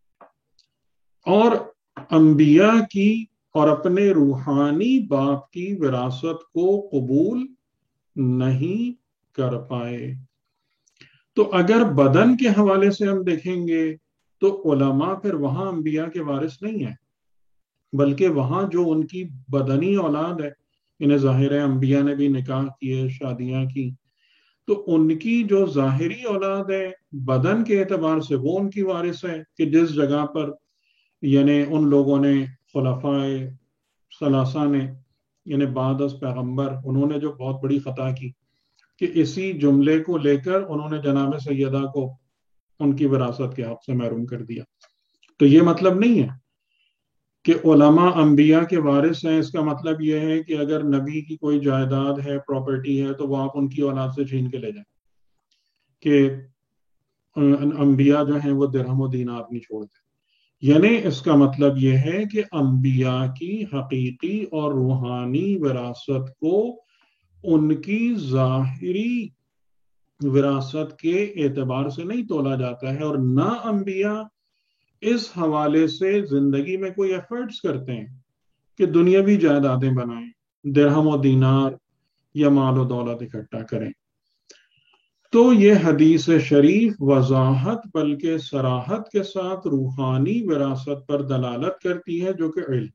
اور انبیاء کی اور اپنے روحانی باپ کی وراثت کو قبول نہیں کر پائے۔ تو اگر بدن کے حوالے سے ہم دیکھیں گے تو علماء پھر وہاں انبیاء کے وارث نہیں ہیں، بلکہ وہاں جو ان کی بدنی اولاد ہے، انہیں ظاہر ہے انبیاء نے بھی نکاح کیے، شادیاں کی، تو ان کی جو ظاہری اولاد ہے بدن کے اعتبار سے وہ ان کی وارث ہے، کہ جس جگہ پر یعنی ان لوگوں نے خلفائے ثلاثہ نے، یعنی بعد از پیغمبر، انہوں نے جو بہت بڑی خطا کی کہ اسی جملے کو لے کر انہوں نے جناب سیدہ کو ان کی وراثت کے حق سے محروم کر دیا. تو یہ مطلب نہیں ہے کہ علماء انبیاء کے وارث ہیں. اس کا مطلب یہ ہے کہ اگر نبی کی کوئی جائیداد ہے، پراپرٹی ہے، تو وہ آپ ان کی اولاد سے چھین کے لے جائیں کہ انبیاء جو ہیں وہ درہم و دینار نہیں چھوڑتے. یعنی اس کا مطلب یہ ہے کہ انبیاء کی حقیقی اور روحانی وراثت کو ان کی ظاہری وراثت کے اعتبار سے نہیں تولا جاتا ہے، اور نہ انبیاء اس حوالے سے زندگی میں کوئی ایفرٹس کرتے ہیں کہ دنیاوی جائیدادیں بنائیں، درہم و دینار یا مال و دولت اکٹھا کریں. تو یہ حدیث شریف وضاحت بلکہ صراحت کے ساتھ روحانی وراثت پر دلالت کرتی ہے، جو کہ علم.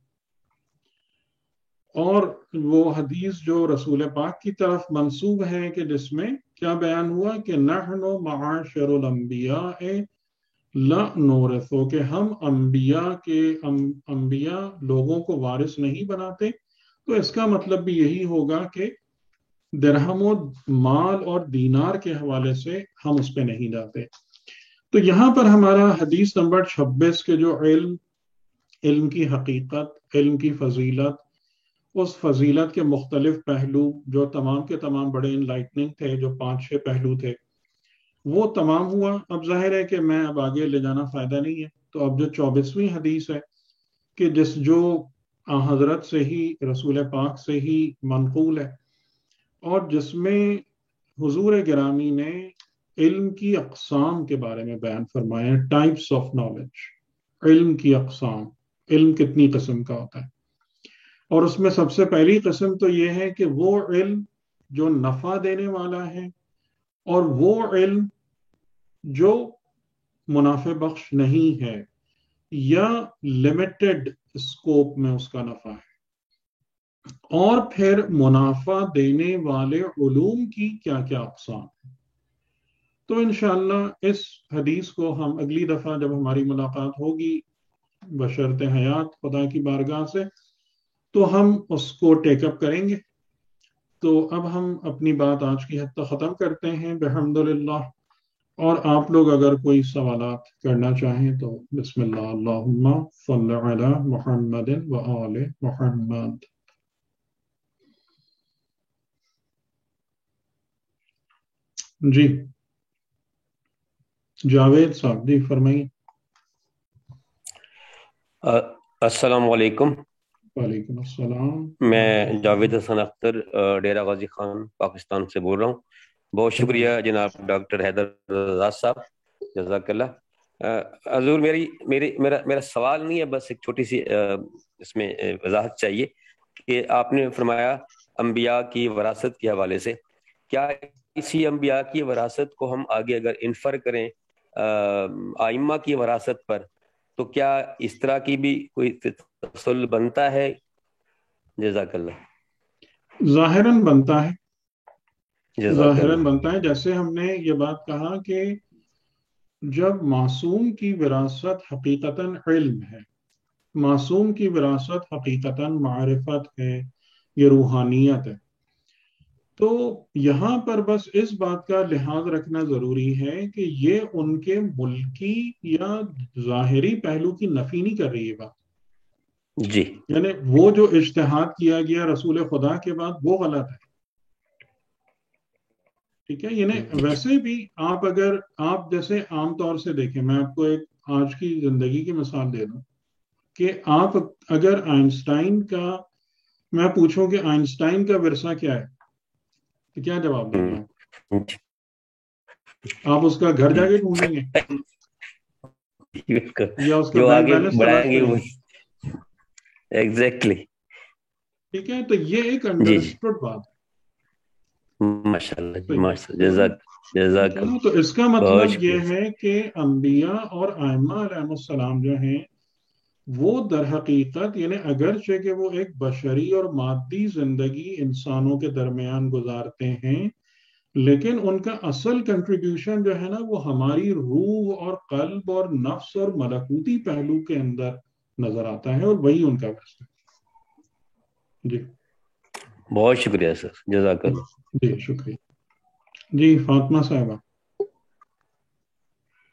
اور وہ حدیث جو رسول پاک کی طرف منسوب ہے کہ جس میں کیا بیان ہوا کہ نحن معاشر الانبیاء لا نورث، کہ ہم انبیاء لوگوں کو وارث نہیں بناتے. تو اس کا مطلب بھی یہی ہوگا کہ درہم و مال اور دینار کے حوالے سے ہم اس پہ نہیں جاتے. تو یہاں پر ہمارا حدیث نمبر 26 کے جو علم کی حقیقت، علم کی فضیلت، اس فضیلت کے مختلف پہلو جو تمام کے تمام بڑے انلائٹننگ تھے، جو 5-6 پہلو تھے، وہ تمام ہوا. اب ظاہر ہے کہ میں اب آگے لے جانا فائدہ نہیں ہے. تو اب جو 24ویں حدیث ہے کہ جو حضرت سے ہی، رسول پاک سے ہی منقول ہے، اور جس میں حضور گرامی نے علم کی اقسام کے بارے میں بیان فرمایا، ٹائپس آف نالج، علم کی اقسام، علم کتنی قسم کا ہوتا ہے. اور اس میں سب سے پہلی قسم تو یہ ہے کہ وہ علم جو نفع دینے والا ہے، اور وہ علم جو منافع بخش نہیں ہے یا لمیٹڈ اسکوپ میں اس کا نفع ہے. اور پھر منافع دینے والے علوم کی کیا کیا اقسام ہیں. تو انشاءاللہ اس حدیث کو ہم اگلی دفعہ جب ہماری ملاقات ہوگی بشرط حیات خدا کی بارگاہ سے، تو ہم اس کو ٹیک اپ کریں گے. تو اب ہم اپنی بات آج کی حد تک ختم کرتے ہیں بحمدللہ. اور آپ لوگ اگر کوئی سوالات کرنا چاہیں تو بسم اللہ. اللہم صلی علی محمد و آل محمد. جی جاوید صاحب، جی فرمائیے. السلام علیکم. وعلیکم السلام. میں جاوید حسن اختر ڈیرہ غازی خان پاکستان سے بول رہا ہوں. بہت شکریہ جناب ڈاکٹر حیدر رضا صاحب، جزاک اللہ. حضور میرا سوال نہیں ہے، بس ایک چھوٹی سی اس میں وضاحت چاہیے کہ آپ نے فرمایا انبیاء کی وراثت کے حوالے سے، کیا اسی انبیاء کی وراثت کو ہم آگے اگر انفر کریں ائمہ کی وراثت پر، تو کیا اس طرح کی بھی کوئی تسلسل بنتا ہے؟ جزاک اللہ. ظاہراً بنتا ہے، جزاک ظاہراً اللہ. بنتا ہے. جیسے ہم نے یہ بات کہا کہ جب معصوم کی وراثت حقیقتاً علم ہے، معصوم کی وراثت حقیقتاً معرفت ہے، یہ روحانیت ہے، تو یہاں پر بس اس بات کا لحاظ رکھنا ضروری ہے کہ یہ ان کے ملکی یا ظاہری پہلو کی نفی نہیں کر رہی ہے بات. جی، یعنی وہ جو اجتہاد کیا گیا رسول خدا کے بعد وہ غلط ہے. ٹھیک ہے. یعنی ویسے بھی اگر آپ جیسے عام طور سے دیکھیں، میں آپ کو ایک آج کی زندگی کی مثال دے دوں کہ آپ اگر آئنسٹائن کا، میں پوچھوں کہ آئنسٹائن کا ورثہ کیا ہے، تو کیا جواب دیں گے آپ اس کا گھر جا کے ڈھونڈیں گے یا اس کا جو بینک آگے بیلنس تلاش بڑھائیں گے کریں وہ گے؟ ایگزیکٹلی. ٹھیک ہے. تو یہ ایک جی انڈرسٹوڈ بات ہے. ماشاء اللہ جی، ماشاء اللہ. جزاک اللہ. تو اس کا بہت مطلب شکریہ. یہ ہے کہ انبیاء اور ائمہ علیہ السلام جو ہیں وہ در حقیقت، یعنی اگرچہ کہ وہ ایک بشری اور مادی زندگی انسانوں کے درمیان گزارتے ہیں، لیکن ان کا اصل کنٹریبیوشن جو ہے نا وہ ہماری روح اور قلب اور نفس اور ملکوتی پہلو کے اندر نظر آتا ہے، اور وہی ان کا واسطہ ہے. جی بہت شکریہ سر، جزاک اللہ. جی شکریہ. جی فاطمہ صاحبہ.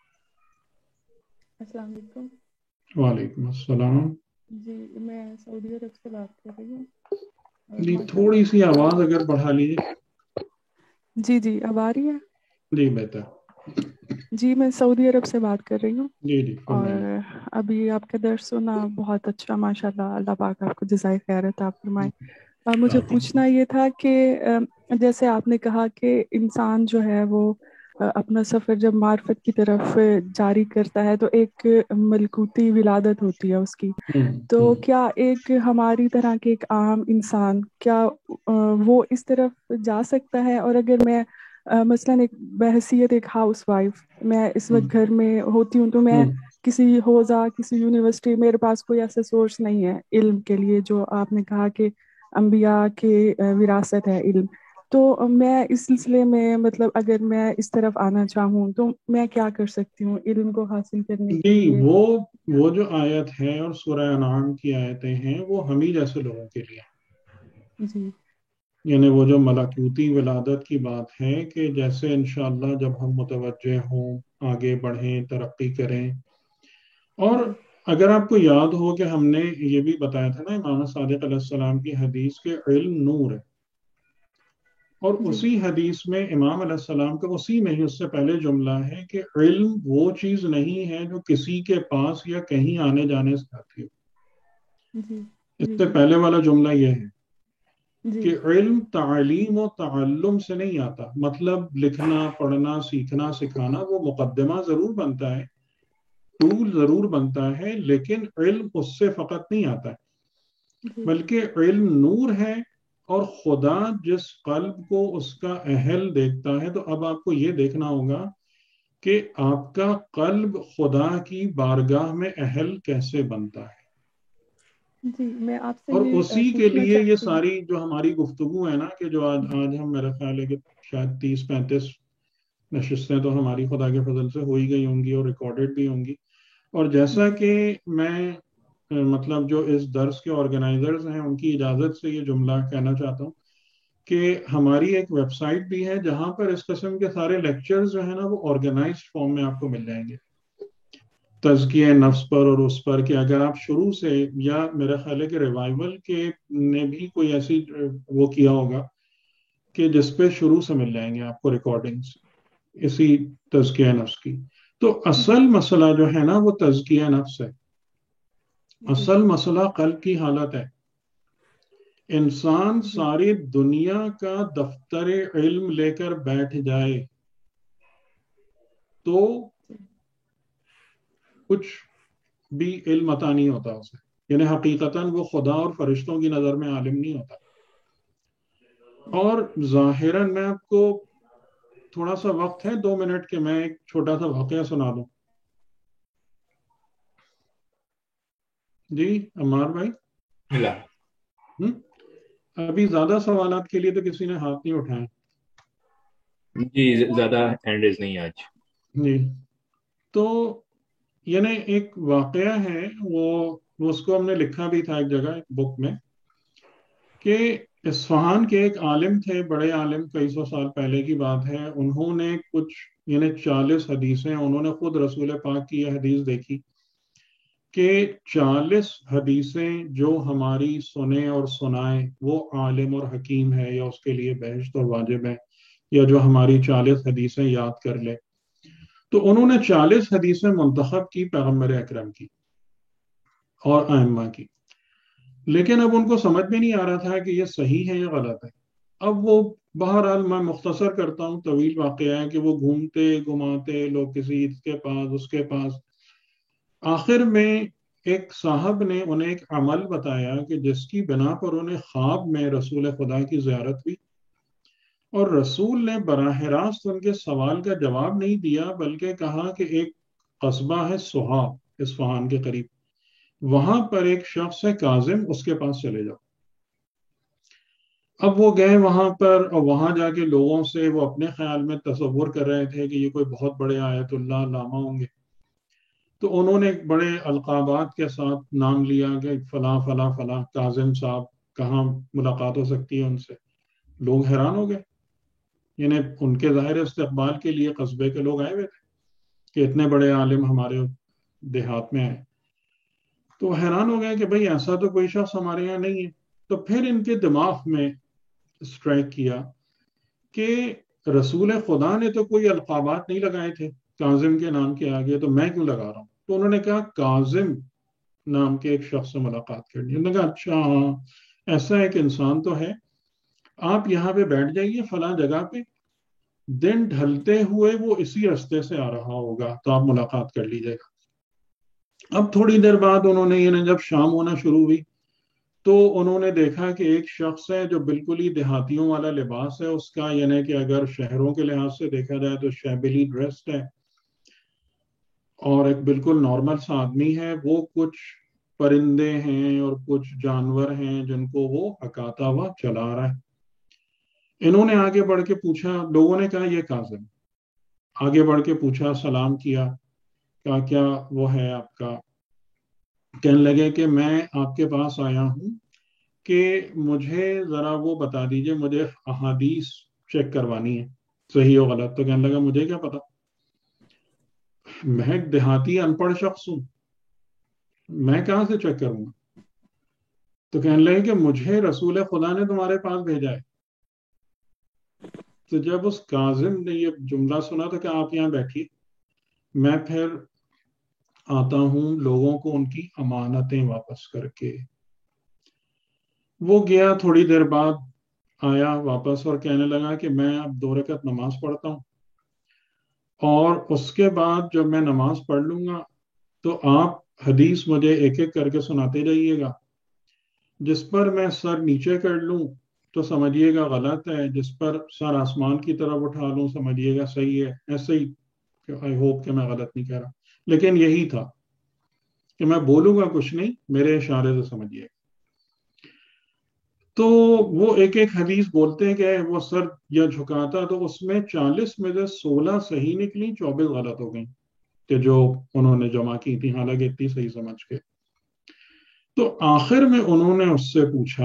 السلام علیکم. وعلیکم السلام. جی میں سعودی عرب سے بات کر رہی ہوں. جی تھوڑی سی آواز اگر بڑھا لیجیے. جی اب آ رہی ہے؟ جی بہتر. جی میں سعودی عرب سے بات کر رہی ہوں. جی فرمائیے. اور ابھی آپ کا درس سنا بہت اچھا، ماشاء اللہ. اللہ پاک آپ کو جزائے خیر عطا فرمائے. مجھے پوچھنا یہ تھا کہ جیسے آپ نے کہا کہ انسان جو ہے وہ اپنا سفر جب معرفت کی طرف جاری کرتا ہے تو ایک ملکوتی ولادت ہوتی ہے اس کی. تو کیا ایک ہماری طرح کے ایک عام انسان کیا وہ اس طرف جا سکتا ہے؟ اور اگر میں مثلاً ایک بحیثیت ایک ہاؤس وائف میں اس وقت گھر میں ہوتی ہوں تو میں کسی حوزہ کسی یونیورسٹی میرے پاس کوئی ایسا سورس نہیں ہے علم کے لیے، جو آپ نے کہا کہ انبیاء کے وراثت ہے علم. تو میں اس سلسلے میں مطلب اگر میں اس طرف آنا چاہوں تو میں کیا کر سکتی ہوں علم کو حاصل کرنے کے جی لیے؟ وہ جو آیت ہے اور سورہ انعام کی آیتیں ہیں وہ ہم ہی جیسے لوگوں کے لیے، جی یعنی وہ جو ملکوتی ولادت کی بات ہے کہ جیسے انشاءاللہ جب ہم متوجہ ہوں، آگے بڑھیں، ترقی کریں. اور جی اگر آپ کو یاد ہو کہ ہم نے یہ بھی بتایا تھا نا امام صادق علیہ السلام کی حدیث کے علم نور ہے، اور جی اسی حدیث میں امام علیہ السلام کا اسی میں ہی اس سے پہلے جملہ ہے کہ علم وہ چیز نہیں ہے جو کسی کے پاس یا کہیں آنے جانے سے آتی ہو. جی اس جی سے پہلے والا جملہ یہ ہے جی کہ علم تعلیم و تعلم سے نہیں آتا. مطلب لکھنا پڑھنا سیکھنا سکھانا وہ مقدمہ ضرور بنتا ہے، ٹول ضرور بنتا ہے، لیکن علم اس سے فقط نہیں آتا ہے، جی بلکہ علم نور ہے. اور خدا جس قلب کو اس کا اہل دیکھتا ہے، تو اب آپ کو یہ دیکھنا ہوگا کہ آپ کا قلب خدا کی بارگاہ میں اہل کیسے بنتا ہے. جی میں آپ سے اور یہ اسی کے پوچھنا لیے یہ چاہتی ہوں. ساری جو ہماری گفتگو ہے نا، کہ جو آج ہم میرا خیال ہے کہ شاید 30-35 نشستیں تو ہماری خدا کے فضل سے ہو ہی گئی ہوں گی اور ریکارڈڈ بھی ہوں گی. اور جیسا جی کہ میں مطلب جو اس درس کے آرگنائزرز ہیں ان کی اجازت سے یہ جملہ کہنا چاہتا ہوں کہ ہماری ایک ویب سائٹ بھی ہے جہاں پر اس قسم کے سارے لیکچرز جو ہیں نا وہ آرگنائزڈ فارم میں آپ کو مل جائیں گے، تزکیہ نفس پر اور اس پر، کہ اگر آپ شروع سے، یا میرا خیال ہے کہ ریوائول کے نے بھی کوئی ایسی وہ کیا ہوگا کہ جس پہ شروع سے مل جائیں گے آپ کو ریکارڈنگز اسی تزکیہ نفس کی. تو اصل مسئلہ جو ہے نا وہ تزکیہ نفس ہے. جی اصل مسئلہ قلب کی حالت ہے. انسان جی ساری دنیا کا دفتر علم لے کر بیٹھ جائے تو کچھ بھی علم عطا نہیں ہوتا اسے، یعنی حقیقتاً وہ خدا اور فرشتوں کی نظر میں عالم نہیں ہوتا. اور ظاہراً میں آپ کو تھوڑا سا وقت ہے 2 منٹ کے میں ایک چھوٹا سا واقعہ سنا دوں. جی عمار بھائی، ملا ابھی زیادہ سوالات کے لیے تو کسی نے ہاتھ نہیں اٹھائے. جی زیادہ ہینڈ ریز نہیں آج. جی تو یعنی ایک واقعہ ہے، وہ اس کو ہم نے لکھا بھی تھا ایک جگہ ایک بک میں، کہ اصفہان کے ایک عالم تھے، بڑے عالم، کئی سو سال پہلے کی بات ہے. انہوں نے کچھ یعنی 40 حدیثیں، انہوں نے خود رسول پاک کی یہ حدیث دیکھی کہ 40 حدیثیں جو ہماری سنیں اور سنائیں وہ عالم اور حکیم ہے، یا اس کے لیے بہشت اور واجب ہے، یا جو ہماری 40 حدیثیں یاد کر لے. تو انہوں نے 40 حدیثیں منتخب کی پیغمبر اکرم کی اور ائمہ کی، لیکن اب ان کو سمجھ میں نہیں آ رہا تھا کہ یہ صحیح ہے یا غلط ہے. اب وہ بہرحال میں مختصر کرتا ہوں، طویل واقعہ ہے کہ وہ گھومتے گھماتے لوگ کسی کے پاس اس کے پاس، آخر میں ایک صاحب نے انہیں ایک عمل بتایا کہ جس کی بنا پر انہیں خواب میں رسول خدا کی زیارت ہوئی، اور رسول نے براہ راست ان کے سوال کا جواب نہیں دیا، بلکہ کہا کہ ایک قصبہ ہے سوہا اصفہان کے قریب، وہاں پر ایک شخص ہے کاظم، اس کے پاس چلے جاؤ. اب وہ گئے وہاں پر، اور وہاں جا کے لوگوں سے وہ اپنے خیال میں تصور کر رہے تھے کہ یہ کوئی بہت بڑے آیت اللہ علامہ ہوں گے. تو انہوں نے بڑے القابات کے ساتھ نام لیا کہ فلاں فلاں فلاں کاظم صاحب، کہاں ملاقات ہو سکتی ہے ان سے. لوگ حیران ہو گئے، یعنی ان کے ظاہر استقبال کے لیے قصبے کے لوگ آئے ہوئے تھے کہ اتنے بڑے عالم ہمارے دیہات میں آئے تو وہ حیران ہو گئے کہ بھئی ایسا تو کوئی شخص ہمارے یہاں نہیں ہے. تو پھر ان کے دماغ میں اسٹرائک کیا کہ رسول خدا نے تو کوئی القابات نہیں لگائے تھے کاظم کے نام کے آگے، تو میں کیوں لگا رہا ہوں. تو انہوں نے کہا کاظم نام کے ایک شخص سے ملاقات کرنی. انہوں نے کہا اچھا ہاں ایسا ایک انسان تو ہے، آپ یہاں پہ بیٹھ جائیے فلاں جگہ پہ، دن ڈھلتے ہوئے وہ اسی رستے سے آ رہا ہوگا تو آپ ملاقات کر لیجیے گا. اب تھوڑی دیر بعد انہوں نے جب شام ہونا شروع ہوئی تو انہوں نے دیکھا کہ ایک شخص ہے جو بالکل ہی دیہاتیوں والا لباس ہے اس کا، یعنی کہ اگر شہروں کے لحاظ سے دیکھا جائے تو شیبلی ڈریسڈ ہے، اور ایک بالکل نارمل سا آدمی ہے. وہ کچھ پرندے ہیں اور کچھ جانور ہیں جن کو وہ ہکاتا ہوا چلا رہا ہے. انہوں نے آگے بڑھ کے پوچھا، لوگوں نے کہا یہ کاظم. آگے بڑھ کے پوچھا، سلام کیا، کہا کیا وہ ہے آپ کا. کہنے لگے کہ میں آپ کے پاس آیا ہوں کہ مجھے ذرا وہ بتا دیجئے، مجھے احادیث چیک کروانی ہے صحیح و غلط. تو کہنے لگا مجھے کیا پتا، میں ایک دیہاتی ان پڑھ شخص ہوں، میں کہاں سے چیک کروں گا. تو کہنے لگے کہ مجھے رسول خدا نے تمہارے پاس بھیجا ہے. تو جب اس کاظم نے یہ جملہ سنا تو کہ آپ یہاں بیٹھیے، میں پھر آتا ہوں لوگوں کو ان کی امانتیں واپس کر کے. وہ گیا، تھوڑی دیر بعد آیا واپس اور کہنے لگا کہ میں اب 2 رکعت نماز پڑھتا ہوں، اور اس کے بعد جب میں نماز پڑھ لوں گا تو آپ حدیث مجھے ایک ایک کر کے سناتے جائیے گا. جس پر میں سر نیچے کر لوں تو سمجھیے گا غلط ہے، جس پر سر آسمان کی طرف اٹھا لوں سمجھیے گا صحیح ہے. ایسے ہی آئی ہوپ کہ میں غلط نہیں کہہ رہا، لیکن یہی تھا کہ میں بولوں گا کچھ نہیں، میرے اشارے سے سمجھیے. تو وہ ایک ایک حدیث بولتے گئے، وہ سر یا جھکاتا تو اس میں 40 میں سے 16 صحیح نکلی، 24 غلط ہو گئیں کہ جو انہوں نے جمع کی تھی، حالانکہ اتنی صحیح سمجھ کے. تو آخر میں انہوں نے اس سے پوچھا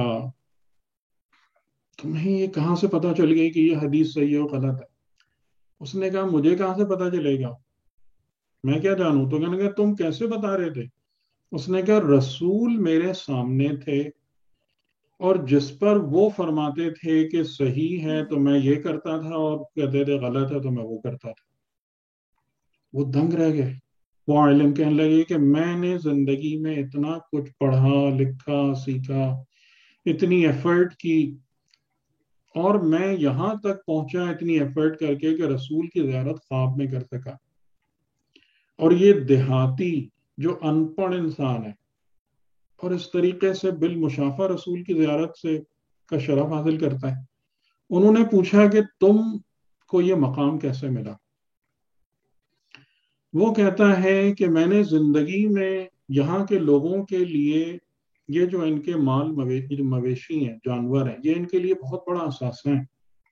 تمہیں یہ کہاں سے پتا چل گئی کہ یہ حدیث صحیح ہے و غلط ہے. اس نے کہا مجھے کہاں سے پتا چلے گا، میں کیا جانوں. تو کہنے لگا تم کیسے بتا رہے تھے. اس نے کہا رسول میرے سامنے تھے اور جس پر وہ فرماتے تھے کہ صحیح ہے تو میں یہ کرتا تھا، اور کہتے تھے غلط ہے تو میں وہ کرتا تھا. وہ دنگ رہ گئے. وہ عالم کہنے لگے کہ میں نے زندگی میں اتنا کچھ پڑھا لکھا سیکھا، اتنی ایفرٹ کی، اور میں یہاں تک پہنچا اتنی ایفرٹ کر کے کہ رسول کی زیارت خواب میں کر سکا. اور یہ دیہاتی جو ان پڑھ انسان ہے اور اس طریقے سے بالمشافہ رسول کی زیارت سے کا شرف حاصل کرتا ہے. انہوں نے پوچھا کہ تم کو یہ مقام کیسے ملا. وہ کہتا ہے کہ میں نے زندگی میں یہاں کے لوگوں کے لیے یہ جو ان کے مال مویشی ہیں، جانور ہیں، یہ ان کے لیے بہت بڑا اثاثہ ہے.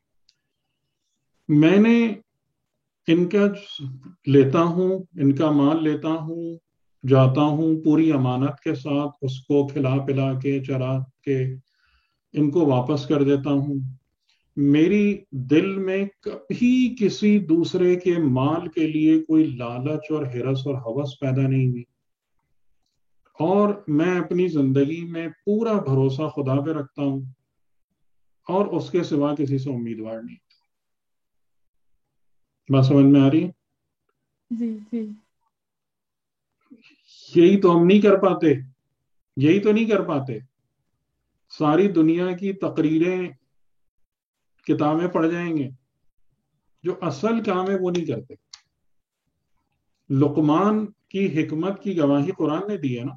میں نے ان کا لیتا ہوں، ان کا مال لیتا ہوں، جاتا ہوں پوری امانت کے ساتھ، اس کو کھلا پلا کے چرا کے ان کو واپس کر دیتا ہوں. میری دل میں کبھی کسی دوسرے کے مال کے لیے کوئی لالچ اور ہرس اور ہوس پیدا نہیں ہوئی، اور میں اپنی زندگی میں پورا بھروسہ خدا پہ رکھتا ہوں اور اس کے سوا کسی سے امیدوار نہیں. بات سمجھ میں آ رہی ہے؟ جی جی. یہی تو ہم نہیں کر پاتے، یہی تو نہیں کر پاتے. ساری دنیا کی تقریریں کتابیں پڑھ جائیں گے، جو اصل کام ہے وہ نہیں کرتے. لقمان کی حکمت کی گواہی قرآن نے دی ہے نا،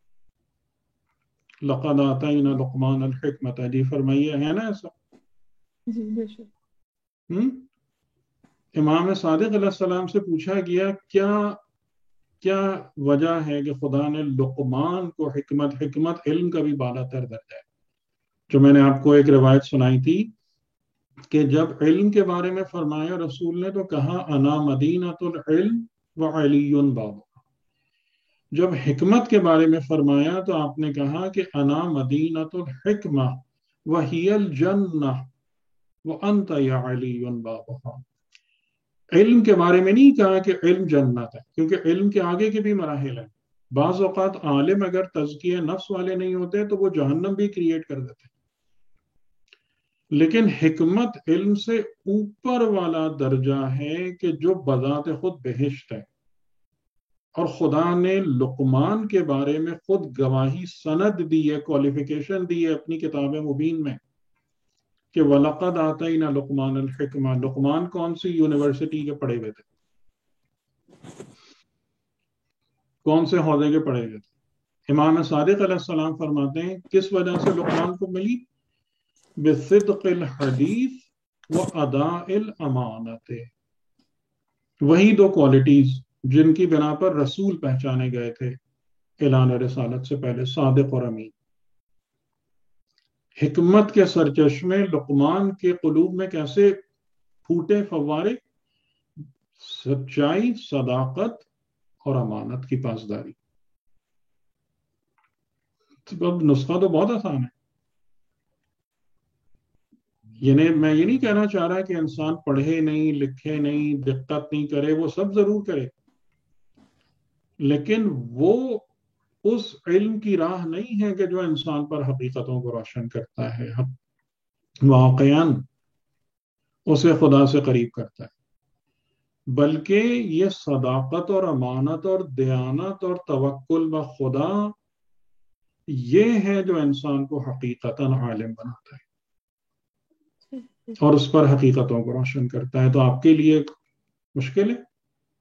لقد آتینا لقمان الحکمت، جی فرمائیے، ہے نا ایسا. جی بے شک. امام صادق علیہ السلام سے پوچھا گیا کیا وجہ ہے کہ خدا نے لقمان کو حکمت علم کا بھی بالا تر درجہ ہے. جو میں نے آپ کو ایک روایت سنائی تھی کہ جب علم کے بارے میں فرمایا رسول نے تو کہا انا مدینۃ العلم وعلی بابہ. جب حکمت کے بارے میں فرمایا تو آپ نے کہا کہ انا مدینۃ الحکمہ وہی الجنہ وانت یا علی بابہ. علم کے بارے میں نہیں کہا کہ علم جنت ہے، کیونکہ علم کے آگے کے بھی مراحل ہیں. بعض اوقات عالم اگر تزکیہ نفس والے نہیں ہوتے تو وہ جہنم بھی کریٹ کر دیتے. لیکن حکمت علم سے اوپر والا درجہ ہے کہ جو بذات خود بہشت ہے. اور خدا نے لقمان کے بارے میں خود گواہی سند دی ہے، کوالیفیکیشن دی ہے اپنی کتاب مبین میں کہ وَلَقَدْ آتَيْنَا لُقْمَانَ الْحِكْمَةَ. لقمان کون سی یونیورسٹی کے پڑھے ہوئے تھے؟ کون سے عہدے کے پڑھے ہوئے تھے؟ امام صادق علیہ السلام فرماتے ہیں کس وجہ سے لقمان کو ملی؟ بِصِدْقِ الْحَدِيثِ وَأَدَاءِ الْأَمَانَةِ. وہی دو کوالٹیز جن کی بنا پر رسول پہچانے گئے تھے اعلان رسالت سے پہلے، صادق اور امین. حکمت کے سرچشمے لقمان کے قلوب میں کیسے پھوٹے فوارے؟ سچائی، صداقت اور امانت کی پاسداری. اب نسخہ تو بہت آسان ہے. یعنی میں یہ نہیں کہنا چاہ رہا کہ انسان پڑھے نہیں، لکھے نہیں، دقت نہیں کرے، وہ سب ضرور کرے، لیکن وہ اس علم کی راہ نہیں ہے کہ جو انسان پر حقیقتوں کو روشن کرتا ہے، واقعاً اسے خدا سے قریب کرتا ہے. بلکہ یہ صداقت اور امانت اور دیانت اور توکل بخدا یہ ہے جو انسان کو حقیقتاً عالم بناتا ہے اور اس پر حقیقتوں کو روشن کرتا ہے. تو آپ کے لیے مشکل ہے؟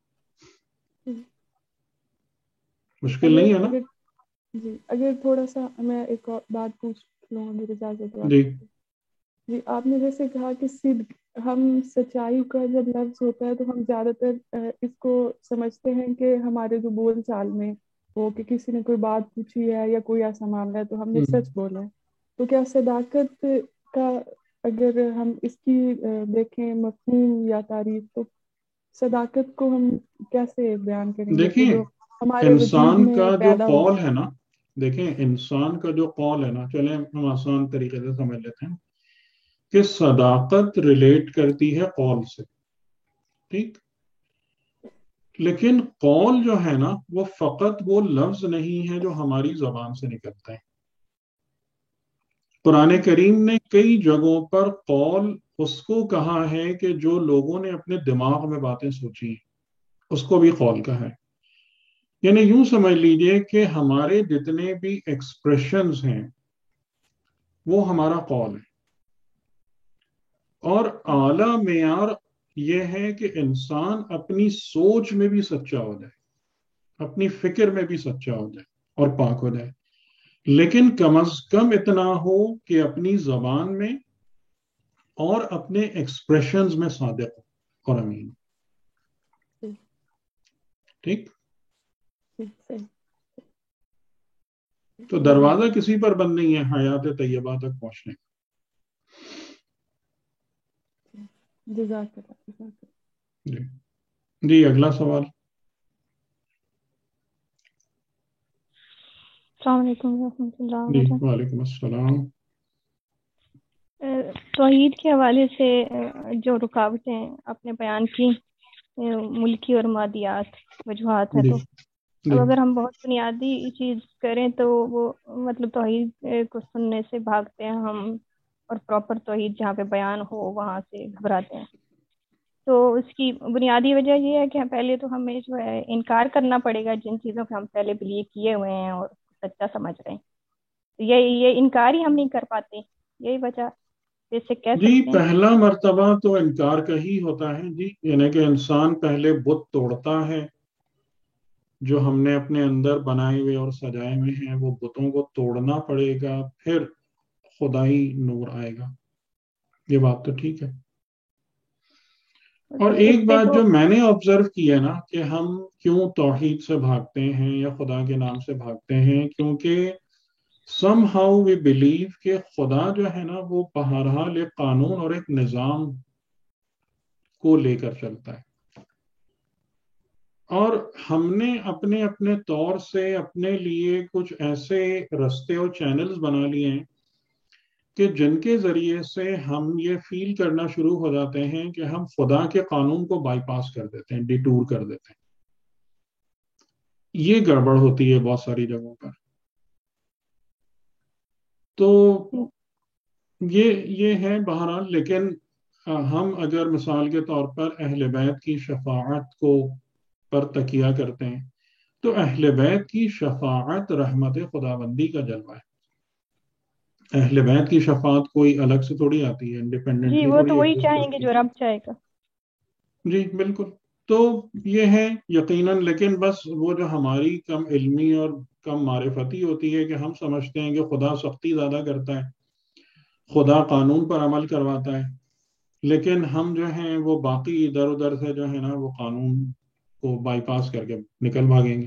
مشکل نہیں ہے نا؟ جی اگر تھوڑا سا میں ایک اور بات پوچھ لوں میری اجازت ہو؟ جی آپ نے جیسے کہا کہ صدق، ہم سچائی کا جب لفظ ہوتا ہے تو ہم زیادہ تر اس کو سمجھتے ہیں کہ ہمارے جو بول چال میں ہو کہ کسی نے کوئی بات پوچھی ہے یا کوئی ایسا معاملہ ہے تو ہم نے سچ بولا ہے. تو کیا صداقت کا اگر ہم اس کی دیکھیں مفہوم یا تعریف، تو صداقت کو ہم کیسے بیان کریں گے کہ جو ہمارے وجود انسان میں کا جو پیدا ہو؟ قول ہے نا، دیکھیں انسان کا جو قول ہے نا، چلیں ہم آسان طریقے سے سمجھ لیتے ہیں کہ صداقت ریلیٹ کرتی ہے قول سے، ٹھیک؟ لیکن قول جو ہے نا وہ فقط وہ لفظ نہیں ہے جو ہماری زبان سے نکلتا ہے. قرآن کریم نے کئی جگہوں پر قول اس کو کہا ہے کہ جو لوگوں نے اپنے دماغ میں باتیں سوچی ہیں اس کو بھی قول کہا ہے. یعنی یوں سمجھ لیجئے کہ ہمارے جتنے بھی ایکسپریشنز ہیں وہ ہمارا قول ہے. اور اعلیٰ معیار یہ ہے کہ انسان اپنی سوچ میں بھی سچا ہو جائے، اپنی فکر میں بھی سچا ہو جائے اور پاک ہو جائے، لیکن کم از کم اتنا ہو کہ اپنی زبان میں اور اپنے ایکسپریشنز میں صادق ہو اور امین. ٹھیک؟ تو دروازہ کسی پر بند نہیں ہے حیات طیبہ تک پہنچنے کا. جی اگلا سوال. السلام علیکم ورحمۃ اللہ جی وبرکاتہ. وعلیکم السلام. توحید کے حوالے سے جو رکاوٹیں آپ نے بیان کی ملکی اور مادیات وجوہات ہیں، تو اب اگر ہم بہت بنیادی چیز کریں تو وہ مطلب توحید کو سننے سے بھاگتے ہیں ہم، اور پراپر توحید جہاں پہ بیان ہو وہاں سے گھبراتے ہیں. تو اس کی بنیادی وجہ یہ ہے کہ پہلے تو ہمیں جو ہے انکار کرنا پڑے گا جن چیزوں کو ہم پہلے بلیو کیے ہوئے ہیں اور سچا سمجھ رہے ہیں. یہ انکار ہی ہم نہیں کر پاتے، یہی وجہ جیسے کہہ سکتے جی ہیں. پہلا مرتبہ تو انکار کا ہی ہوتا ہے جی، یعنی کہ انسان پہلے بت توڑتا ہے جو ہم نے اپنے اندر بنائے ہوئے اور سجائے ہوئے ہیں، وہ بتوں کو توڑنا پڑے گا، پھر خدائی نور آئے گا. یہ بات تو ٹھیک ہے. اور ایک بات جو میں نے آبزرو کی ہے نا کہ ہم کیوں توحید سے بھاگتے ہیں یا خدا کے نام سے بھاگتے ہیں، کیونکہ somehow we believe کہ خدا جو ہے نا وہ بہرحال ایک قانون اور ایک نظام کو لے کر چلتا ہے، اور ہم نے اپنے اپنے طور سے اپنے لیے کچھ ایسے رستے اور چینلز بنا لیے ہیں کہ جن کے ذریعے سے ہم یہ فیل کرنا شروع ہو جاتے ہیں کہ ہم خدا کے قانون کو بائی پاس کر دیتے ہیں، ڈیٹور کر دیتے ہیں. یہ گڑبڑ ہوتی ہے بہت ساری جگہوں پر. تو یہ ہے بہرحال. لیکن ہم اگر مثال کے طور پر اہل بیت کی شفاعت کو پر تکیہ کرتے ہیں تو اہل بیت کی شفاعت رحمت خداوندی کا جلوہ ہے. اہل بیت کی شفاعت کوئی الگ سے تھوڑی آتی ہے، انڈیپینڈنٹلی جی وہ تھوڑی تو وہی ایگزسٹ چاہیں گے کرتی جو رب چاہے گا. جی بالکل. تو یہ ہے یقیناً. لیکن بس وہ جو ہماری کم علمی اور کم معرفتی ہوتی ہے کہ ہم سمجھتے ہیں کہ خدا سختی زیادہ کرتا ہے، خدا قانون پر عمل کرواتا ہے، لیکن ہم جو ہیں وہ باقی ادھر ادھر سے جو ہے نا وہ قانون کو بائی پاس کر کے نکل بھاگیں گے.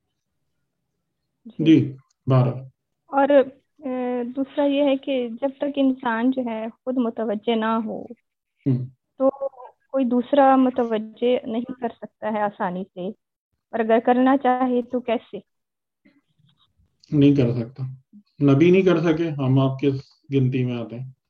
جی 12. اور دوسرا یہ ہے کہ جب تک انسان جو ہے خود متوجہ نہ ہو تو کوئی دوسرا متوجہ نہیں کر سکتا ہے آسانی سے، اور اگر کرنا چاہے تو کیسے؟ نہیں کر سکتا. نبی نہیں کر سکے، ہم آپ کس گنتی میں آتے ہیں؟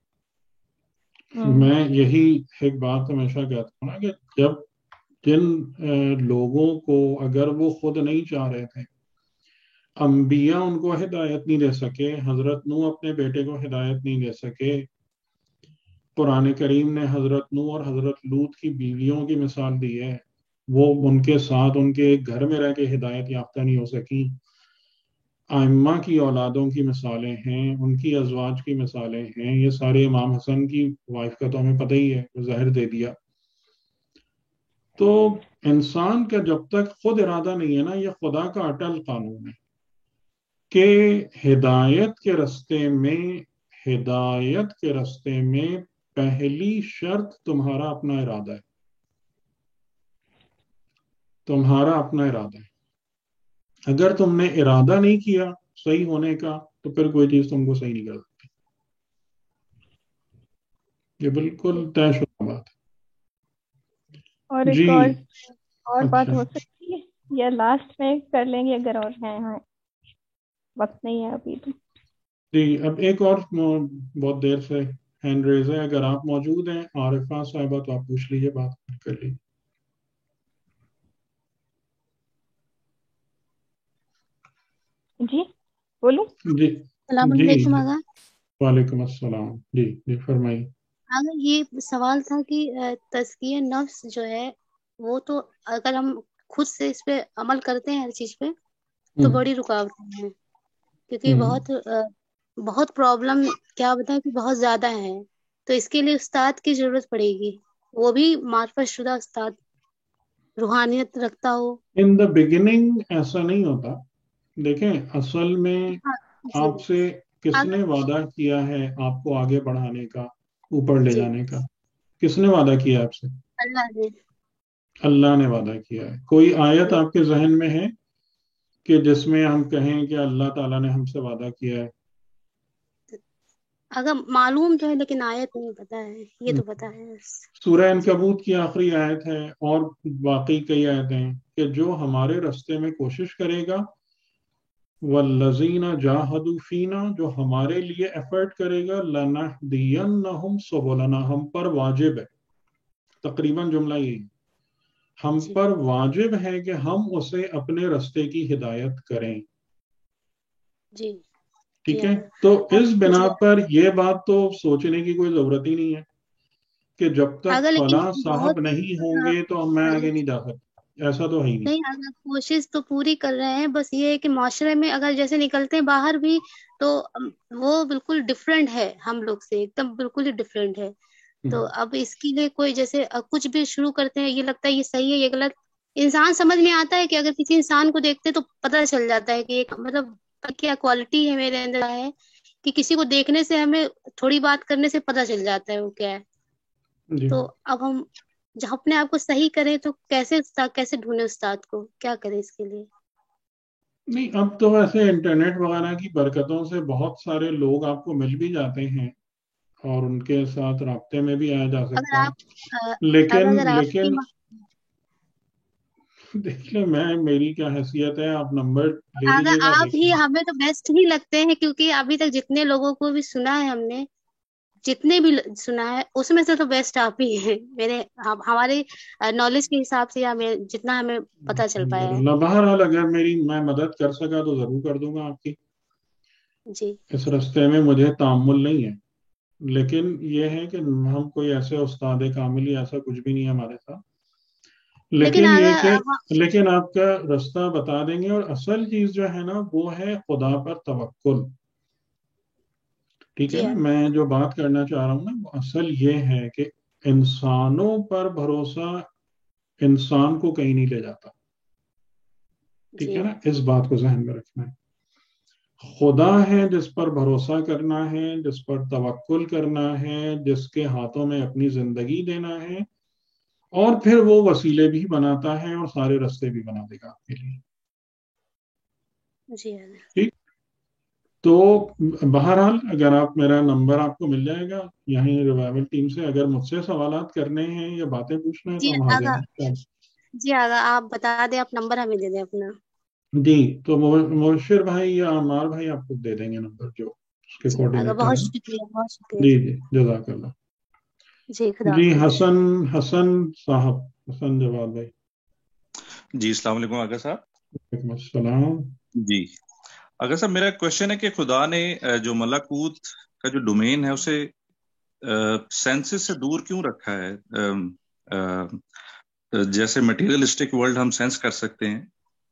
میں یہی ایک بات ہمیشہ کہتا ہوں نا کہ جب جن لوگوں کو اگر وہ خود نہیں چاہ رہے تھے، انبیاء ان کو ہدایت نہیں دے سکے، حضرت نوح اپنے بیٹے کو ہدایت نہیں دے سکے، قرآن کریم نے حضرت نوح اور حضرت لوط کی بیویوں کی مثال دی ہے، وہ ان کے ساتھ ان کے گھر میں رہ کے ہدایت یافتہ نہیں ہو سکی. ائمہ کی اولادوں کی مثالیں ہیں، ان کی ازواج کی مثالیں ہیں. یہ سارے امام حسن کی وائف کا تو ہمیں پتہ ہی ہے، وہ زہر دے دیا. تو انسان کا جب تک خود ارادہ نہیں ہے نا، یہ خدا کا اٹل قانون ہے کہ ہدایت کے رستے میں پہلی شرط تمہارا اپنا ارادہ ہے. تمہارا اپنا ارادہ ہے. اگر تم نے ارادہ نہیں کیا صحیح ہونے کا تو پھر کوئی چیز تم کو صحیح نہیں کر سکتی. یہ بالکل طے شدہ بات ہے. اور جی ایک اور بات اچھا ہو سکتی ہے یا لاسٹ میں کر لیں گے اگر اور ہیں؟ وقت نہیں ہے ابھی تو. جی اب ایک اور بہت دیر سے ہینڈ ریز ہے، اگر آپ موجود ہیں عارفہ صاحبہ تو آپ پوچھ لیجیے، بات کر لیجیے. جی بولوں؟ جی السلام جی علیکم آغا. وعلیکم السلام. جی جی فرمائیے. آغا یہ سوال تھا کہ تزکیہ نفس جو ہے وہ تو اگر ہم خود سے اس پہ عمل کرتے ہیں ہر چیز پہ تو بڑی رکاوٹیں ہیں، کیونکہ بہت پرابلم کیا بتائیں کہ بہت زیادہ ہے. تو اس کے لیے استاد کی ضرورت پڑے گی، وہ بھی معرفت شدہ استاد، روحانیت رکھتا ہو. ان دا بگننگ ایسا نہیں ہوتا. دیکھیں اصل میں جی آپ سے کس آغا نے وعدہ کیا ہے آپ کو آگے بڑھانے کا، اوپر لے جی جانے کا؟ کس نے وعدہ کیا آپ سے؟ اللہ نے. اللہ نے وعدہ کیا ہے. کوئی آیت آپ کے ذہن میں ہے کہ جس میں ہم کہیں کہ اللہ تعالیٰ نے ہم سے وعدہ کیا ہے؟ اگر معلوم تو ہے لیکن آیت نہیں پتا ہے، یہ تو پتا ہے. سورہ عنکبوت کی آخری آیت ہے، اور باقی کئی آیتیں ہیں کہ جو ہمارے رستے میں کوشش کرے گا، وَالَّذِينَ جَاهَدُوا فِينَا، جو ہمارے لیے ایفرٹ کرے گا، لَنَهْدِيَنَّهُمْ سُبُلَنَا، ہم پر واجب ہے. تقریباً جملہ یہی، ہم جی پر واجب ہے کہ ہم اسے اپنے رستے کی ہدایت کریں. جی جی ٹھیک ہے، آغا. تو اب اس بنا جی پر یہ بات تو سوچنے کی کوئی ضرورت ہی نہیں ہے کہ جب تک آغا لیکن فلاں صاحب بہت نہیں ہوں گے تو میں آگے نہیں جا سکتا. ایسا تو ہے ہی نہیں. نہیں آغا، کوشش تو پوری کر رہے ہیں، بس یہ ہے کہ معاشرے میں اگر جیسے نکلتے ہیں باہر بھی تو وہ بالکل ڈفرینٹ ہے ہم لوگ سے، ایک دم بالکل ہی ڈفرینٹ ہے. تو اب اس کے لیے کوئی جیسے کچھ بھی شروع کرتے ہیں، یہ لگتا ہے یہ صحیح ہے یہ غلط، انسان سمجھ میں آتا ہے کہ اگر کسی انسان کو دیکھتے تو پتہ چل جاتا ہے کہ ایک مطلب کیا کوالٹی ہے میرے اندر ہے، کہ کسی کو دیکھنے سے ہمیں تھوڑی بات کرنے سے پتہ چل جاتا ہے وہ کیا ہے. جی تو اب ہم جب اپنے آپ کو صحیح کریں تو کیسے ڈھونڈے استاد کو، کیا کریں اس کے لیے؟ نہیں، اب تو ویسے انٹرنیٹ وغیرہ کی برکتوں سے بہت سارے لوگ آپ کو مل بھی جاتے ہیں اور ان کے ساتھ رابطے میں بھی آیا جا اگر سکتا آپ ہے. لیکن اگر آپ کی لیکن دیکھ لیں میری کیا حیثیت ہے, آپ نمبر لے اگر لیجیے گا. آپ ہی ہمیں تو بیسٹ ہی لگتے ہیں, کیونکہ ابھی تک جتنے لوگوں کو بھی سنا ہے ہم نے, جتنے بھی سنا ہے اس میں سے تو بیسٹ آپ ہی ہیں میرے, ہمارے نالج کے حساب سے, یا جتنا ہمیں پتہ چل پایا ہے. اللہ, بہرحال اگر میں مدد کر سکا تو ضرور کر دوں گا آپ کی. جی اس رستے میں مجھے تعامل نہیں ہے, لیکن یہ ہے کہ ہم کوئی ایسے استاد کامل یا ایسا کچھ بھی نہیں ہے ہمارے ساتھ. لیکن یہ کہ لیکن آپ کا رستہ بتا دیں گے, اور اصل چیز جو ہے نا وہ ہے خدا پر توکل. ٹھیک ہے نا, میں جو بات کرنا چاہ رہا ہوں نا وہ اصل یہ ہے کہ انسانوں پر بھروسہ انسان کو کہیں نہیں لے جاتا. ٹھیک ہے نا, اس بات کو ذہن میں رکھنا ہے. خدا ہے جس پر بھروسہ کرنا ہے, جس پر توکل کرنا ہے, جس کے ہاتھوں میں اپنی زندگی دینا ہے, اور پھر وہ وسیلے بھی بناتا ہے اور سارے رستے بھی بنا دے گا آپ کے لیے. ٹھیک, تو بہرحال اگر آپ میرا نمبر آپ کو مل جائے گا یہیں ریوائول ٹیم سے, اگر مجھ سے سوالات کرنے ہیں یا باتیں پوچھنا ہے تو ہم حاضر ہیں. جی آگا آپ بتا دیں, آپ نمبر ہمیں دے دیں اپنا. جی, تو مبشر بھائی یا عمار بھائی آپ کو دے دیں گے نمبر جو اس کے کوآرڈینیٹر ہیں. بہت شکریہ, بہت شکریہ. جی جی, جزاک اللہ. جی حسن صاحب, حسن جواد بھائی. جی السلام علیکم آغا صاحب. وعلیکم السلام. جی آغا صاحب, میرا کوشچن ہے کہ خدا نے جو ملکوت کا جو ڈومین ہے اسے سینسز سے دور کیوں رکھا ہے؟ جیسے مٹیریلسٹک ورلڈ ہم سینس کر سکتے ہیں,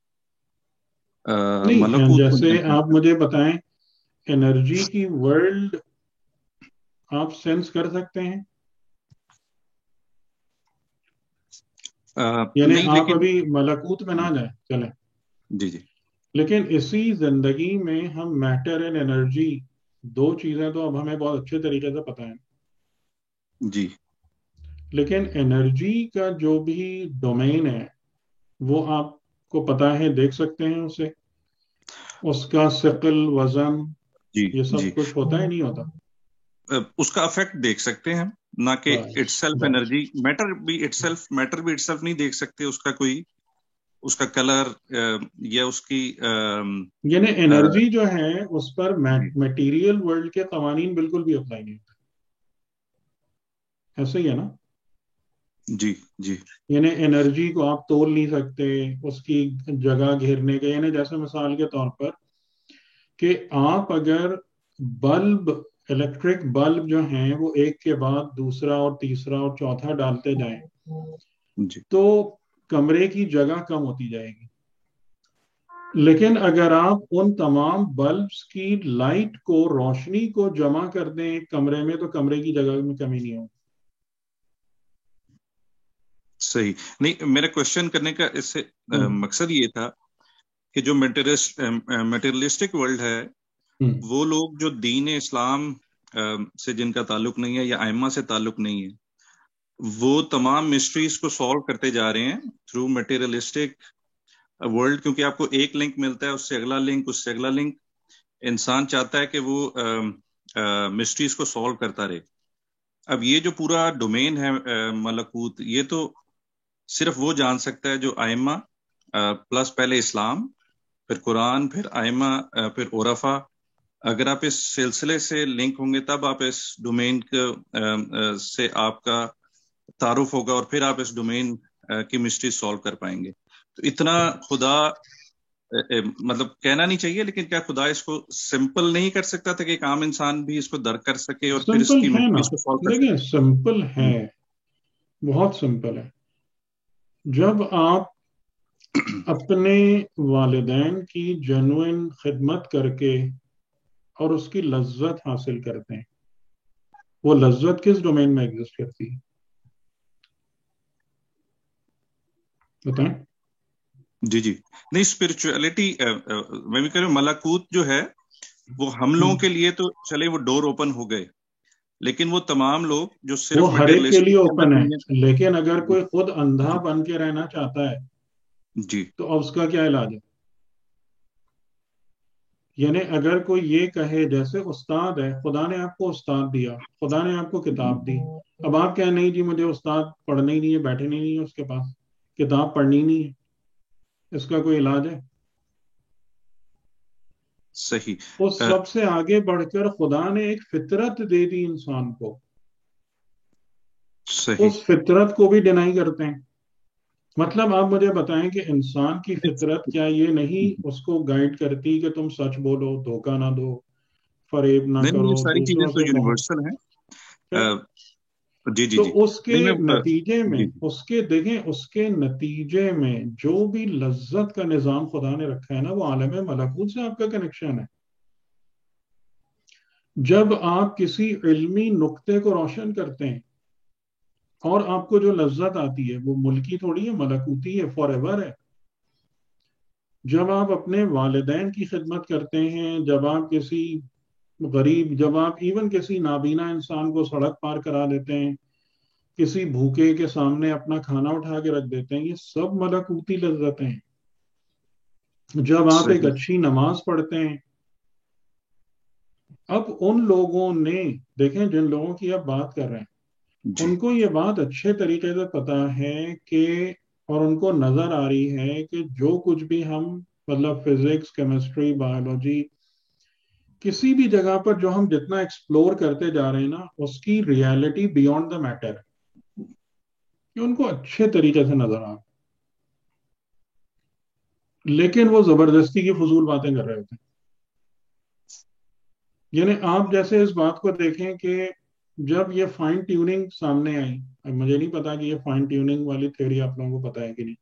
نہیں, جیسے آپ مجھے بتائیں انرجی کی ورلڈ آپ سینس کر سکتے ہیں؟ یعنی آپ ابھی ملکوت میں نہ جائیں, چلیں. جی جی. لیکن اسی زندگی میں ہم میٹر اینڈ انرجی, دو چیزیں تو اب ہمیں بہت اچھے طریقے سے پتہ ہیں. جی. لیکن انرجی کا جو بھی ڈومین ہے وہ آپ کو پتہ ہے, دیکھ سکتے ہیں اسے, اس کا ثقل, وزن, یہ سب کچھ ہوتا ہے نہیں ہوتا؟ اس کا افیکٹ دیکھ سکتے ہیں, نہ کہ اٹ سیلف انرجی. میٹر بھی اٹ سیلف نہیں دیکھ سکتے, اس کا کوئی اس کا کلر یا اس کی یعنی انرجی جو ہے اس پر میٹیریل ورلڈ کے قوانین بالکل بھی اپلائی نہیں ہوتے. ایسا ہی ہے نا؟ جی جی. یعنی انرجی کو آپ تول نہیں سکتے, اس کی جگہ گھیرنے کے, یعنی جیسے مثال کے طور پر کہ آپ اگر بلب, الیکٹرک بلب جو ہیں وہ ایک کے بعد دوسرا اور تیسرا اور چوتھا ڈالتے جائیں تو کمرے کی جگہ کم ہوتی جائے گی. لیکن اگر آپ ان تمام بلبس کی لائٹ کو, روشنی کو جمع کر دیں ایک کمرے میں تو کمرے کی جگہ میں کمی نہیں ہوگی. صحیح. نہیں, میرا کوشچن کرنے کا اس سے مقصد یہ تھا کہ جو میٹیریلسٹک ورلڈ ہے, وہ لوگ جو دین اسلام سے جن کا تعلق نہیں ہے یا ائمہ سے تعلق نہیں ہے, وہ تمام مسٹریز کو سالو کرتے جا رہے ہیں تھرو میٹیریلسٹک ورلڈ, کیونکہ آپ کو ایک لنک ملتا ہے, اس سے اگلا لنک, اس سے اگلا لنک. انسان چاہتا ہے کہ وہ مسٹریز کو سالو کرتا رہے. اب یہ جو پورا ڈومین ہے ملکوت, یہ تو صرف وہ جان سکتا ہے جو ائمہ پلس پہلے اسلام, پھر قرآن, پھر ائمہ, پھر عرفا. اگر آپ اس سلسلے سے لنک ہوں گے تب آپ اس ڈومین سے آپ کا تعارف ہوگا, اور پھر آپ اس ڈومین کی مسٹری سالو کر پائیں گے. تو اتنا خدا مطلب کہنا نہیں چاہیے, لیکن کیا خدا اس کو سمپل نہیں کر سکتا تھا کہ ایک عام انسان بھی اس کو درک کر سکے اور پھر اس کی مسٹریز کو سالو کر سکے؟ دیکھیں سمپل ہے, بہت سمپل ہے. جب آپ اپنے والدین کی جینوئن خدمت کر کے اور اس کی لذت حاصل کرتے ہیں, وہ لذت کس ڈومین میں ایگزسٹ کرتی ہے بتائیں؟ جی جی. نہیں, اسپرچولیٹی میں بھی کہہ رہا ہوں, ملکوت جو ہے وہ ہم لوگوں کے لیے تو چلے وہ ڈور اوپن ہو گئے, لیکن وہ تمام لوگ جو صرف وہ ہر ایک کے لیے اوپن ہے. لیکن اگر کوئی خود اندھا بن کے رہنا چاہتا ہے جی تو اب اس کا کیا علاج ہے؟ یعنی اگر کوئی یہ کہے, جیسے استاد ہے, خدا نے آپ کو استاد دیا, خدا نے آپ کو کتاب دی, اب آپ کہیں نہیں جی مجھے استاد پڑھنا ہی نہیں ہے, بیٹھے نہیں ہے اس کے پاس, کتاب پڑھنی نہیں ہے, اس کا کوئی علاج ہے؟ صحیح. اس سب سے آگے بڑھ کر خدا نے ایک فطرت دے دی انسان کو، صحیح. اس فطرت کو بھی ڈینائی کرتے ہیں. مطلب آپ مجھے بتائیں کہ انسان کی فطرت کیا یہ نہیں اس کو گائیڈ کرتی کہ تم سچ بولو، دھوکہ نہ دو، فریب نہ نہیں، کرو، یہ ساری چیزیں دوسروں تو سے یونیورسل ہیں. جی جی تو جی. اس کے نہیں، میں نتیجے میں جی اس کے نتیجے میں جو بھی لذت کا نظام خدا نے رکھا ہے نا، وہ عالم ملکوت سے آپ کا کنیکشن ہے. جب آپ کسی علمی نقطے کو روشن کرتے ہیں اور آپ کو جو لذت آتی ہے وہ ملکی تھوڑی ہے، ملکوتی ہے، فار ایور ہے. جب آپ اپنے والدین کی خدمت کرتے ہیں، جب آپ کسی غریب، جب آپ ایون کسی نابینا انسان کو سڑک پار کرا دیتے ہیں، کسی بھوکے کے سامنے اپنا کھانا اٹھا کے رکھ دیتے ہیں، یہ سب ملکوتی لذتیں ہیں. جب آپ ایک صحیح. اچھی نماز پڑھتے ہیں، اب ان لوگوں نے دیکھیں جن لوگوں کی آپ بات کر رہے ہیں، جی ان کو یہ بات اچھے طریقے سے پتا ہے کہ، اور ان کو نظر آ رہی ہے کہ جو کچھ بھی ہم مطلب فزکس، کیمسٹری، بایولوجی، کسی بھی جگہ پر جو ہم جتنا ایکسپلور کرتے جا رہے ہیں نا، اس کی ریالٹی بیونڈ دا میٹر، یہ ان کو اچھے طریقے سے نظر آ، لیکن وہ زبردستی کی فضول باتیں کر رہے ہوتے ہیں. یعنی آپ جیسے اس بات کو دیکھیں کہ جب یہ فائن ٹیوننگ سامنے آئی، اب مجھے نہیں پتا کہ یہ فائن ٹیوننگ والی تھیوری آپ لوگوں کو پتا ہے کہ نہیں.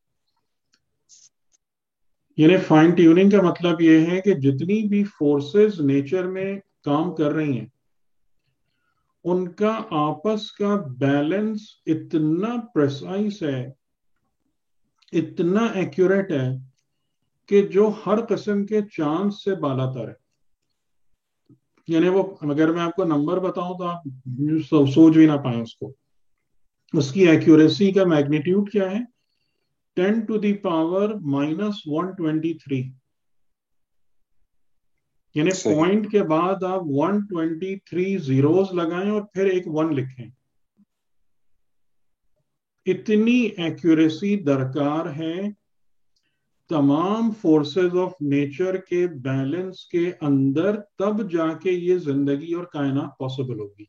یعنی فائن ٹیوننگ کا مطلب یہ ہے کہ جتنی بھی فورسز نیچر میں کام کر رہی ہیں، ان کا آپس کا بیلنس اتنا پریسائز ہے، اتنا ایکوریٹ ہے کہ جو ہر قسم کے چانس سے بالا تر ہے. یعنی وہ اگر میں آپ کو نمبر بتاؤں تو آپ سوچ بھی نہ پائیں اس کو. اس کی ایکوریسی کا میگنیٹیوڈ کیا ہے؟ 10⁻⁻123. یعنی صحیح. پوائنٹ کے بعد آپ 123 زیروز لگائیں اور پھر ایک 1 لکھیں. اتنی ایکوریسی درکار ہے تمام فورسز آف نیچر کے بیلنس کے اندر، تب جا کے یہ زندگی اور کائنات پاسبل ہوگی.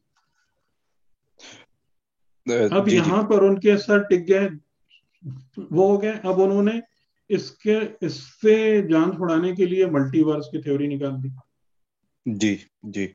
اب جی جی. یہاں پر ان کے سر ٹک گئے، وہ ہو گئے. اب انہوں نے اس سے جان چھڑانے کے لیے ملٹی ورس کی تھیوری نکال دی. جی جی.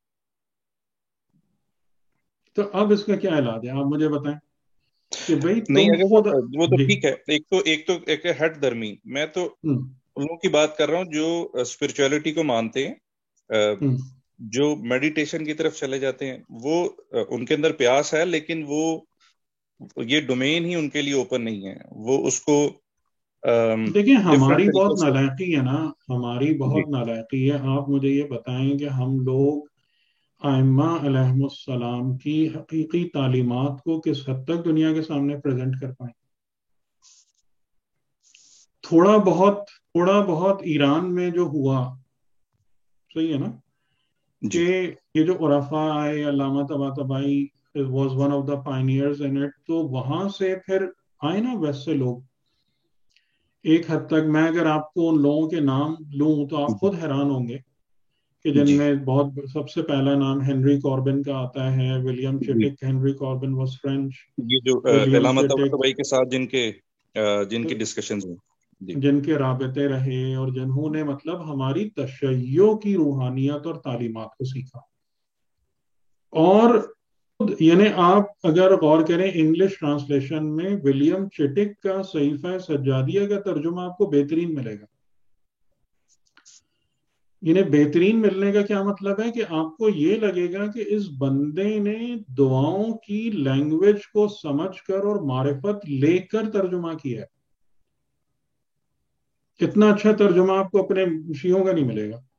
تو اب اس کا کیا علاج ہے؟ آپ مجھے بتائیں کہ بھائی نہیں، تم اگر خود وہ تو جی ٹھیک ہے. ایک تو ہٹ درمی، میں تو ان لوگوں کی بات کر رہا ہوں جو اسپرچولیٹی کو مانتے ہیں، جو میڈیٹیشن کی طرف چلے جاتے ہیں. وہ ان کے اندر پیاس ہے، لیکن وہ یہ ڈومین ہی ان کے لیے اوپن نہیں ہے. وہ اس کو دیکھیں ہماری ڈفرینٹ بہت طریقے سے. نالائقی ہے نا، ہماری جی بہت نالائقی ہے. آپ مجھے یہ بتائیں کہ ہم لوگ ائمہ علیہم السلام کی حقیقی تعلیمات کو کس حد تک دنیا کے سامنے پریزنٹ کر پائیں؟ تھوڑا بہت ایران میں جو ہوا، صحیح ہے نا، جی کہ یہ جو عرفا آئے، علامہ Tabatabai was one of the pioneers in it, تو وہاں سے پھر آئے نا ویسٹ سے لوگ. ایک حد تک میں اگر آپ کو ان لوگوں کے نام لوں تو آپ خود حیران ہوں گے کہ جن جی میں سب سے پہلا نام ہینری کاربن کا آتا ہے، William G. Chittick. Henry Corbin was French. یہ جو ولیم علامہ چٹک طباطبائی کے ساتھ جن کی ڈسکشنز ہیں. جی جن کے رابطے رہے اور جنہوں نے مطلب ہماری تشیع کی روحانیت اور تعلیمات کو سیکھا. اور یعنی آپ اگر غور کریں انگلش ٹرانسلیشن میں ولیم چٹک کا صحیفہ سجادیہ کا ترجمہ آپ کو بہترین ملے گا. یعنی بہترین ملنے کا کیا مطلب ہے کہ آپ کو یہ لگے گا کہ اس بندے نے دعاؤں کی لینگویج کو سمجھ کر اور معرفت لے کر ترجمہ کیا ہے. اتنا اچھا ترجمہ آپ کو اپنے شیعوں کا نہیں ملے گا.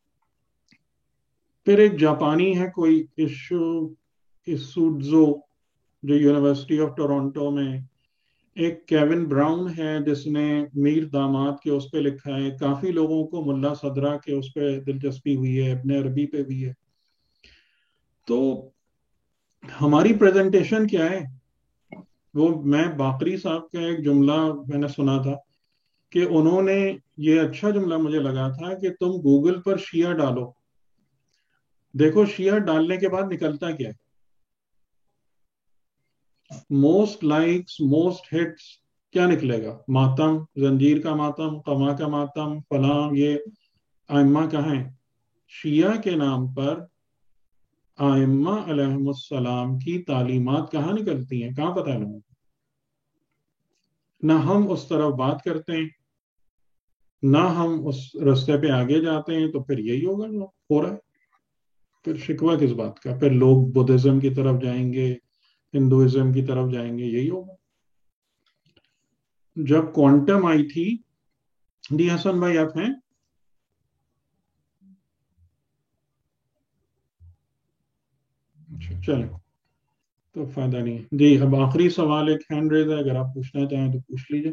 پھر ایک جاپانی ہے کوئی اسوڈزو، جو یونیورسٹی آف ٹورانٹو میں، ایک کیون براؤن ہے جس نے میر داماد کے اس پہ لکھا ہے. کافی لوگوں کو ملا صدرہ کے اس پہ دلچسپی ہوئی ہے، ابن عربی پہ بھی ہے. تو ہماری پریزنٹیشن کیا ہے؟ وہ میں باقری صاحب کا ایک جملہ میں نے سنا تھا کہ انہوں نے یہ اچھا جملہ مجھے لگا تھا کہ تم گوگل پر شیعہ ڈالو، دیکھو شیعہ ڈالنے کے بعد نکلتا کیا ہے، موسٹ لائکس، موسٹ ہٹس کیا نکلے گا؟ ماتم، زنجیر کا ماتم، قما کا ماتم، فلاں، یہ ائمہ کہاں ہیں؟ شیعہ کے نام پر ائمہ علیہم السلام کی تعلیمات کہاں نکلتی ہیں؟ کہاں پتہ ہے لوگوں کو؟ نہ ہم اس طرف بات کرتے ہیں، نہ ہم اس رستے پہ آگے جاتے ہیں، تو پھر یہی ہوگا جو ہو رہا ہے. پھر شکوہ کس بات کا؟ پھر لوگ بدھزم کی طرف جائیں گے، ہندوازم کی طرف جائیں گے، یہی ہوگا. جب کوانٹم آئی تھی، جی حسن بھائی آپ ہیں؟ چلیں تو فائدہ نہیں ہے. جی اب آخری سوال ایک ہینڈ ریز ہے، اگر آپ پوچھنا چاہیں تو پوچھ لیجئے.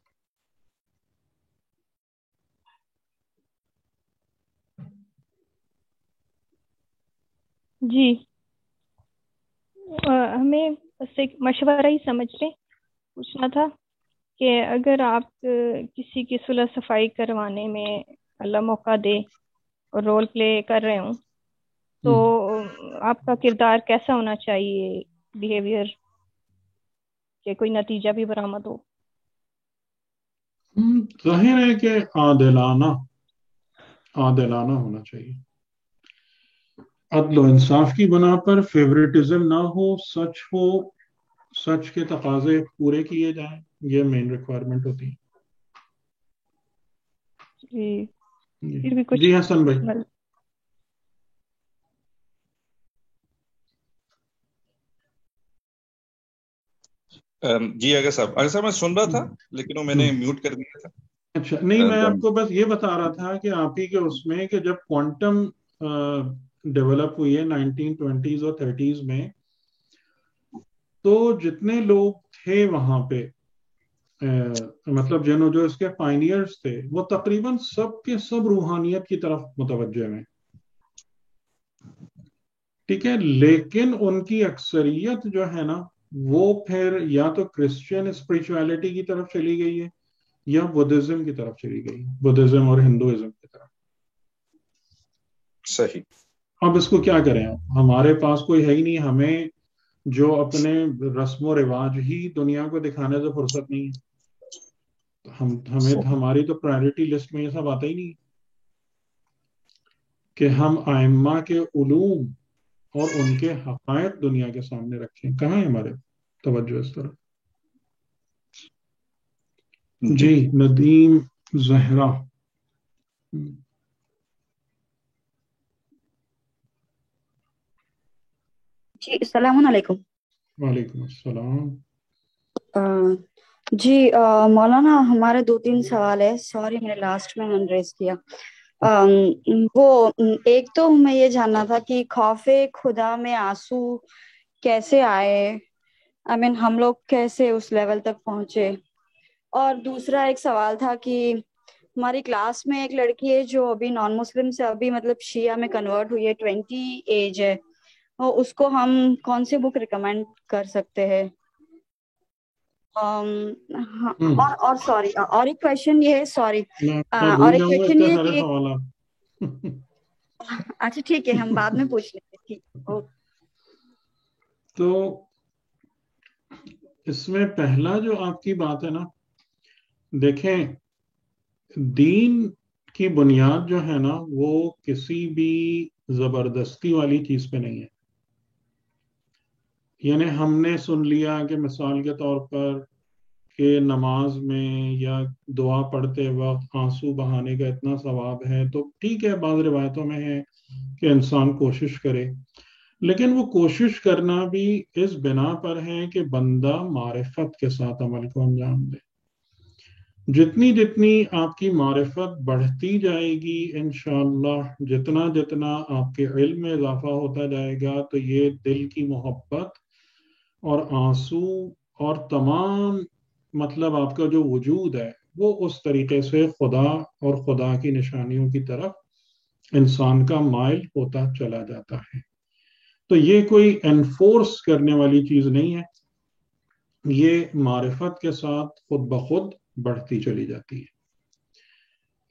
جی ہمیں بس ایک مشورہ ہی سمجھ رہے پوچھنا تھا کہ اگر آپ کسی کی صلح صفائی کروانے میں اللہ موقع دے اور رول پلے کر رہے ہوں تو آپ کا کردار کیسا ہونا چاہیے، بیہیویئر، کہ کوئی نتیجہ بھی برآمد ہو؟ ظاہر ہے کہ عادلانہ ہونا چاہیے، عدل و انصاف کی بنا پر فیوریٹزم نہ ہو، سچ ہو، سچ کے تقاضے پورے کیے جائیں، یہ مین ریکوائرمنٹ ہوتی ہے. جی حسن بھائی. جی اگر صاحب میں سن رہا تھا لیکن وہ میں نے میوٹ کر دیا تھا. اچھا نہیں، میں آپ کو بس یہ بتا رہا تھا کہ آپ ہی کے اس میں کہ جب کوانٹم ڈیولپ ہوئی ہے 1920s اور 30s میں، تو جتنے لوگ تھے وہاں پہ، مطلب جو اس کے پائنیئرز تھے، وہ تقریباً سب کے سب روحانیت کی طرف متوجہ ہیں، ٹھیک ہے. لیکن ان کی اکثریت جو ہے نا، وہ پھر یا تو کرسچین اسپرچویلٹی کی طرف چلی گئی ہے یا بدھزم کی طرف چلی گئی، بدھزم اور ہندوازم کی طرف. صحیح. اب اس کو کیا کریں؟ ہمارے پاس کوئی ہے ہی نہیں، ہمیں جو اپنے رسم و رواج ہی دنیا کو دکھانے سے فرصت نہیں ہے. ہماری تو پرائرٹی لسٹ میں یہ سب آتا ہی نہیں کہ ہم ائمہ کے علوم اور ان کے حقائق دنیا کے سامنے رکھیں. کہاں ہے ہمارے توجہ اس طرح؟ جی ندیم زہرا. جی السلام علیکم. وعلیکم السلام. جی مولانا ہمارے 2-3 سوال ہے، سوری میں نے لاسٹ میں ہینڈ ریز کیا. وہ ایک تو میں یہ جاننا تھا کہ خوف خدا میں آنسو کیسے آئے، ہم لوگ کیسے اس لیول تک پہنچے. اور دوسرا ایک سوال تھا کہ ہماری کلاس میں ایک لڑکی ہے جو ابھی نان مسلم سے ابھی مطلب شیعہ میں کنورٹ ہوئی ہے، 20 ایج ہے، اس کو ہم کون سی بک ریکمینڈ کر سکتے ہیں؟ اور سوری، اور ایک کویشچن یہ ہے، سوری، اور ایک کویشچن یہ ہے کہ اچھا ٹھیک ہے ہم بعد میں پوچھ لیں گے. تو اس میں پہلا جو آپ کی بات ہے نا، دیکھیں دین کی بنیاد جو ہے نا، وہ کسی بھی زبردستی والی چیز پہ نہیں ہے. یعنی ہم نے سن لیا کہ مثال کے طور پر کہ نماز میں یا دعا پڑھتے وقت آنسو بہانے کا اتنا ثواب ہے، تو ٹھیک ہے، بعض روایتوں میں ہے کہ انسان کوشش کرے، لیکن وہ کوشش کرنا بھی اس بنا پر ہے کہ بندہ معرفت کے ساتھ عمل کو انجام دے. جتنی آپ کی معرفت بڑھتی جائے گی انشاءاللہ، جتنا آپ کے علم میں اضافہ ہوتا جائے گا، تو یہ دل کی محبت اور آنسو اور تمام مطلب آپ کا جو وجود ہے، وہ اس طریقے سے خدا اور خدا کی نشانیوں کی طرف انسان کا مائل ہوتا چلا جاتا ہے. تو یہ کوئی انفورس کرنے والی چیز نہیں ہے، یہ معرفت کے ساتھ خود بخود بڑھتی چلی جاتی ہے.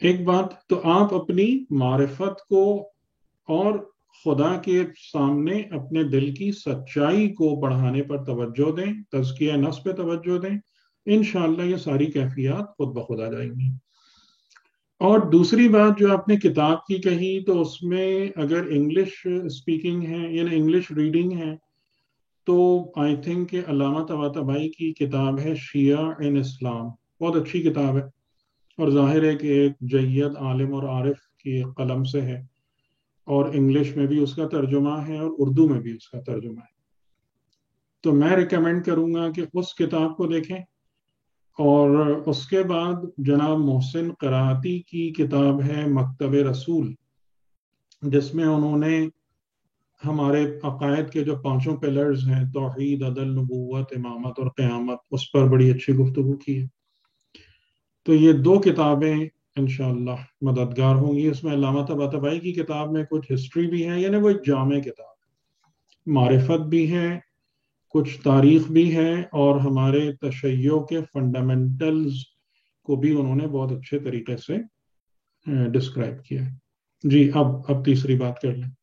ایک بات تو آپ اپنی معرفت کو اور خدا کے سامنے اپنے دل کی سچائی کو بڑھانے پر توجہ دیں، تزکیہ نفس پہ توجہ دیں، انشاءاللہ یہ ساری کیفیات خود بخود آ جائیں گی۔ اور دوسری بات جو آپ نے کتاب کی کہی، تو اس میں اگر انگلش اسپیکنگ ہے یعنی انگلش ریڈنگ ہے تو آئی تھنک کہ علامہ طباطبائی کی کتاب ہے شیعہ ان اسلام، بہت اچھی کتاب ہے، اور ظاہر ہے کہ ایک جید عالم اور عارف کی قلم سے ہے، اور انگلش میں بھی اس کا ترجمہ ہے اور اردو میں بھی اس کا ترجمہ ہے۔ تو میں ریکمینڈ کروں گا کہ اس کتاب کو دیکھیں، اور اس کے بعد جناب محسن قرائتی کی کتاب ہے مکتب رسول، جس میں انہوں نے ہمارے عقائد کے جو 5 پلرز ہیں، توحید، عدل، نبوت، امامت اور قیامت، اس پر بڑی اچھی گفتگو کی ہے۔ تو یہ 2 کتابیں انشاءاللہ مددگار ہوں گی۔ اس میں علامہ طباطبائی کی کتاب میں کچھ ہسٹری بھی ہے، یعنی وہ ایک جامع کتاب ہے، معرفت بھی ہے، کچھ تاریخ بھی ہے، اور ہمارے تشیع کے فنڈامنٹلز کو بھی انہوں نے بہت اچھے طریقے سے ڈسکرائب کیا ہے۔ جی اب تیسری بات کر لیں۔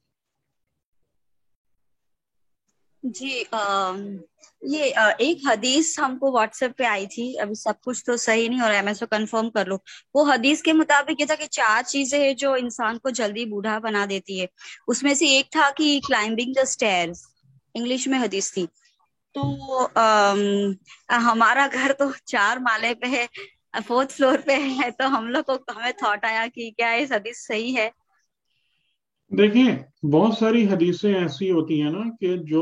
جی یہ ایک حدیث ہم کو واٹس ایپ پہ آئی تھی، ابھی سب کچھ تو صحیح نہیں ہو رہا ہے، میں اس کو کنفرم کر لوں۔ وہ حدیث کے مطابق یہ تھا کہ 4 چیزیں ہیں جو انسان کو جلدی بوڑھا بنا دیتی ہے، اس میں سے ایک تھا کہ کلائمبنگ دا اسٹیئرز، انگلش میں حدیث تھی۔ تو ہمارا گھر تو 4 مالے پہ ہے، 4th فلور پہ ہے، تو ہمیں تھاٹ آیا کہ کیا اس حدیث صحیح ہے؟ دیکھیں بہت ساری حدیثیں ایسی ہوتی ہیں نا کہ جو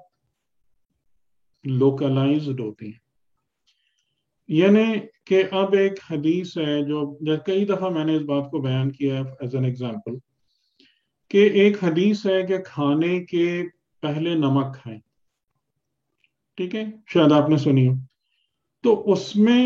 لوکلائزڈ ہوتی ہیں، یعنی کہ اب ایک حدیث ہے جو کئی دفعہ میں نے اس بات کو بیان کیا ہے ایز این ایگزامپل، کہ ایک حدیث ہے کہ کھانے کے پہلے نمک کھائیں، ٹھیک ہے، شاید آپ نے سنی ہو۔ تو اس میں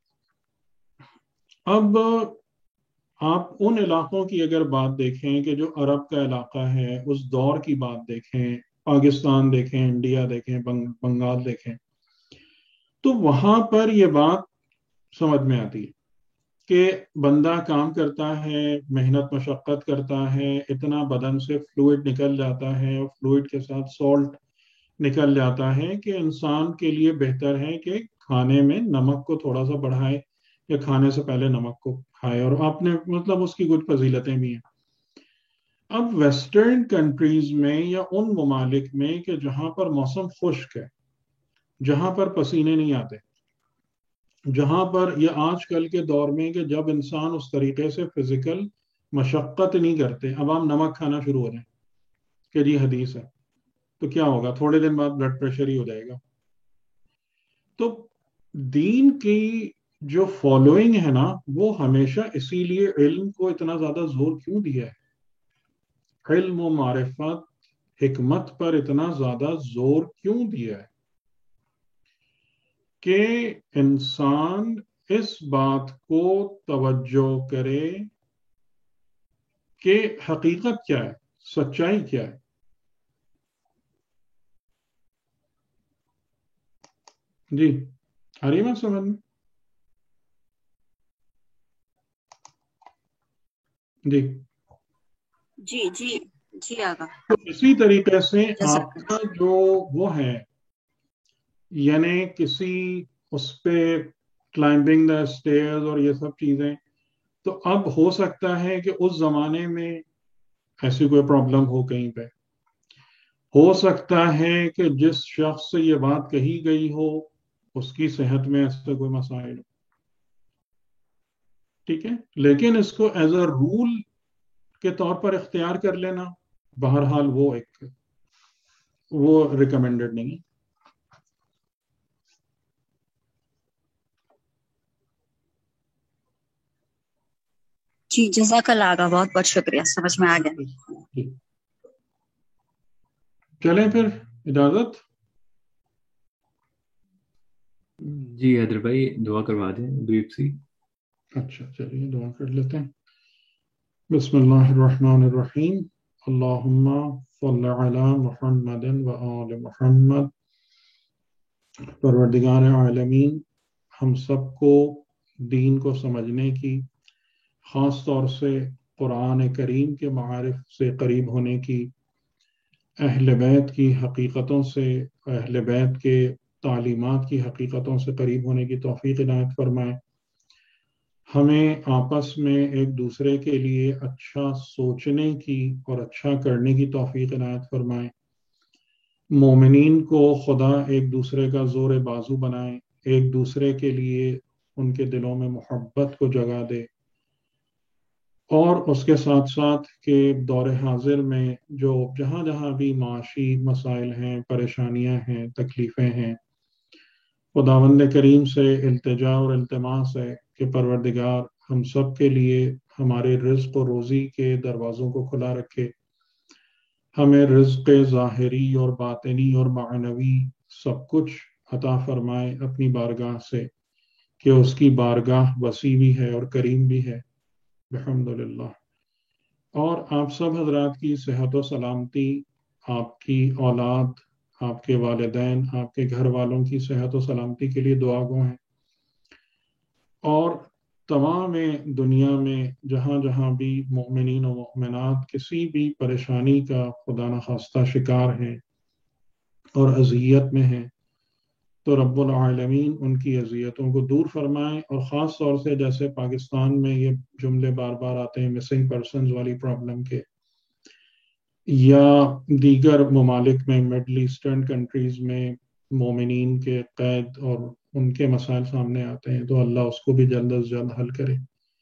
اب آپ ان علاقوں کی اگر بات دیکھیں کہ جو عرب کا علاقہ ہے، اس دور کی بات دیکھیں، پاکستان دیکھیں، انڈیا دیکھیں، بنگال دیکھیں، تو وہاں پر یہ بات سمجھ میں آتی ہے کہ بندہ کام کرتا ہے، محنت مشقت کرتا ہے، اتنا بدن سے فلوئڈ نکل جاتا ہے، اور فلوئڈ کے ساتھ سالٹ نکل جاتا ہے کہ انسان کے لیے بہتر ہے کہ کھانے میں نمک کو تھوڑا سا بڑھائے، یا کھانے سے پہلے نمک کو کھائے، اور آپ نے مطلب اس کی کچھ فضیلتیں بھی ہیں۔ اب ویسٹرن کنٹریز میں یا ان ممالک میں کہ جہاں پر موسم خشک ہے، جہاں پر پسینے نہیں آتے، جہاں پر یہ آج کل کے دور میں کہ جب انسان اس طریقے سے فزیکل مشقت نہیں کرتے، اب آپ نمک کھانا شروع ہو جائیں کہ جی حدیث ہے، تو کیا ہوگا؟ تھوڑے دن بعد بلڈ پریشر ہی ہو جائے گا۔ تو دین کی جو فالوئنگ ہے نا، وہ ہمیشہ اسی لیے علم کو اتنا زیادہ زور کیوں دیا ہے، علم و معرفت، حکمت پر اتنا زیادہ زور کیوں دیا ہے کہ انسان اس بات کو توجہ کرے کہ حقیقت کیا ہے، سچائی کیا ہے۔ جی آ رہی بات سمجھ میں؟ جی جی جی جی آگا۔ تو اسی طریقے سے آپ کا جو وہ ہے، یعنی کسی اس پہ کلائمبنگ دا اسٹیئرز اور یہ سب چیزیں، تو اب ہو سکتا ہے کہ اس زمانے میں ایسی کوئی پرابلم ہو کہیں پہ، ہو سکتا ہے کہ جس شخص سے یہ بات کہی گئی ہو اس کی صحت میں ایسا کوئی مسائل ہو، ٹھیک ہے، لیکن اس کو ایز اے رول کے طور پر اختیار کر لینا بہرحال وہ ریکمینڈڈ نہیں۔ جی جزاک اللہ آگا، بہت بہت شکریہ، سمجھ میں آ گیا۔ چلیں پھر اجازت۔ جی حیدر بھائی دعا کروا دیں بریف سی۔ اچھا چلیے دعا کر لیتے ہیں۔ بسم اللہ الرحمن الرحیم، اللہم صلی علی محمد و آل محمد۔ پروردگار عالمین ہم سب کو دین کو سمجھنے کی، خاص طور سے قرآن کریم کے معارف سے قریب ہونے کی، اہل بیت کی حقیقتوں سے، اہل بیت کے تعلیمات کی حقیقتوں سے قریب ہونے کی توفیق عنایت فرمائے۔ ہمیں آپس میں ایک دوسرے کے لیے اچھا سوچنے کی اور اچھا کرنے کی توفیق عنایت فرمائے۔ مومنین کو خدا ایک دوسرے کا زور بازو بنائے، ایک دوسرے کے لیے ان کے دلوں میں محبت کو جگہ دے، اور اس کے ساتھ ساتھ کہ دور حاضر میں جو جہاں جہاں بھی معاشی مسائل ہیں، پریشانیاں ہیں، تکلیفیں ہیں، خداوند کریم سے التجا اور التماس ہے کہ پروردگار ہم سب کے لیے ہمارے رزق و روزی کے دروازوں کو کھلا رکھے، ہمیں رزق ظاہری اور باطنی اور معنوی سب کچھ عطا فرمائے اپنی بارگاہ سے، کہ اس کی بارگاہ وسیع بھی ہے اور کریم بھی ہے، الحمدللہ۔ اور آپ سب حضرات کی صحت و سلامتی، آپ کی اولاد، آپ کے والدین، آپ کے گھر والوں کی صحت و سلامتی کے لیے دعا گو ہیں، اور تمام دنیا میں جہاں جہاں بھی مومنین و مومنات کسی بھی پریشانی کا خدا نخواستہ شکار ہیں اور اذیت میں ہیں، تو رب العالمین ان کی اذیتوں کو دور فرمائیں، اور خاص طور سے جیسے پاکستان میں یہ جملے بار بار آتے ہیں مسنگ پرسنز والی پرابلم کے، یا دیگر ممالک میں مڈل ایسٹرن کنٹریز میں مومنین کے قید اور ان کے مسائل سامنے آتے ہیں، تو اللہ اس کو بھی جلد از جلد حل کرے،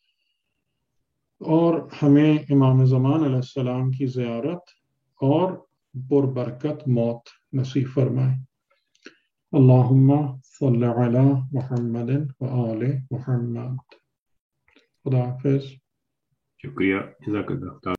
اور ہمیں امام زمان علیہ السلام کی زیارت اور پربرکت موت نصیب فرمائے۔ اللہم صلی علی محمد وآل محمد۔ خدا حافظ۔ شکریہ، جزاک اللہ۔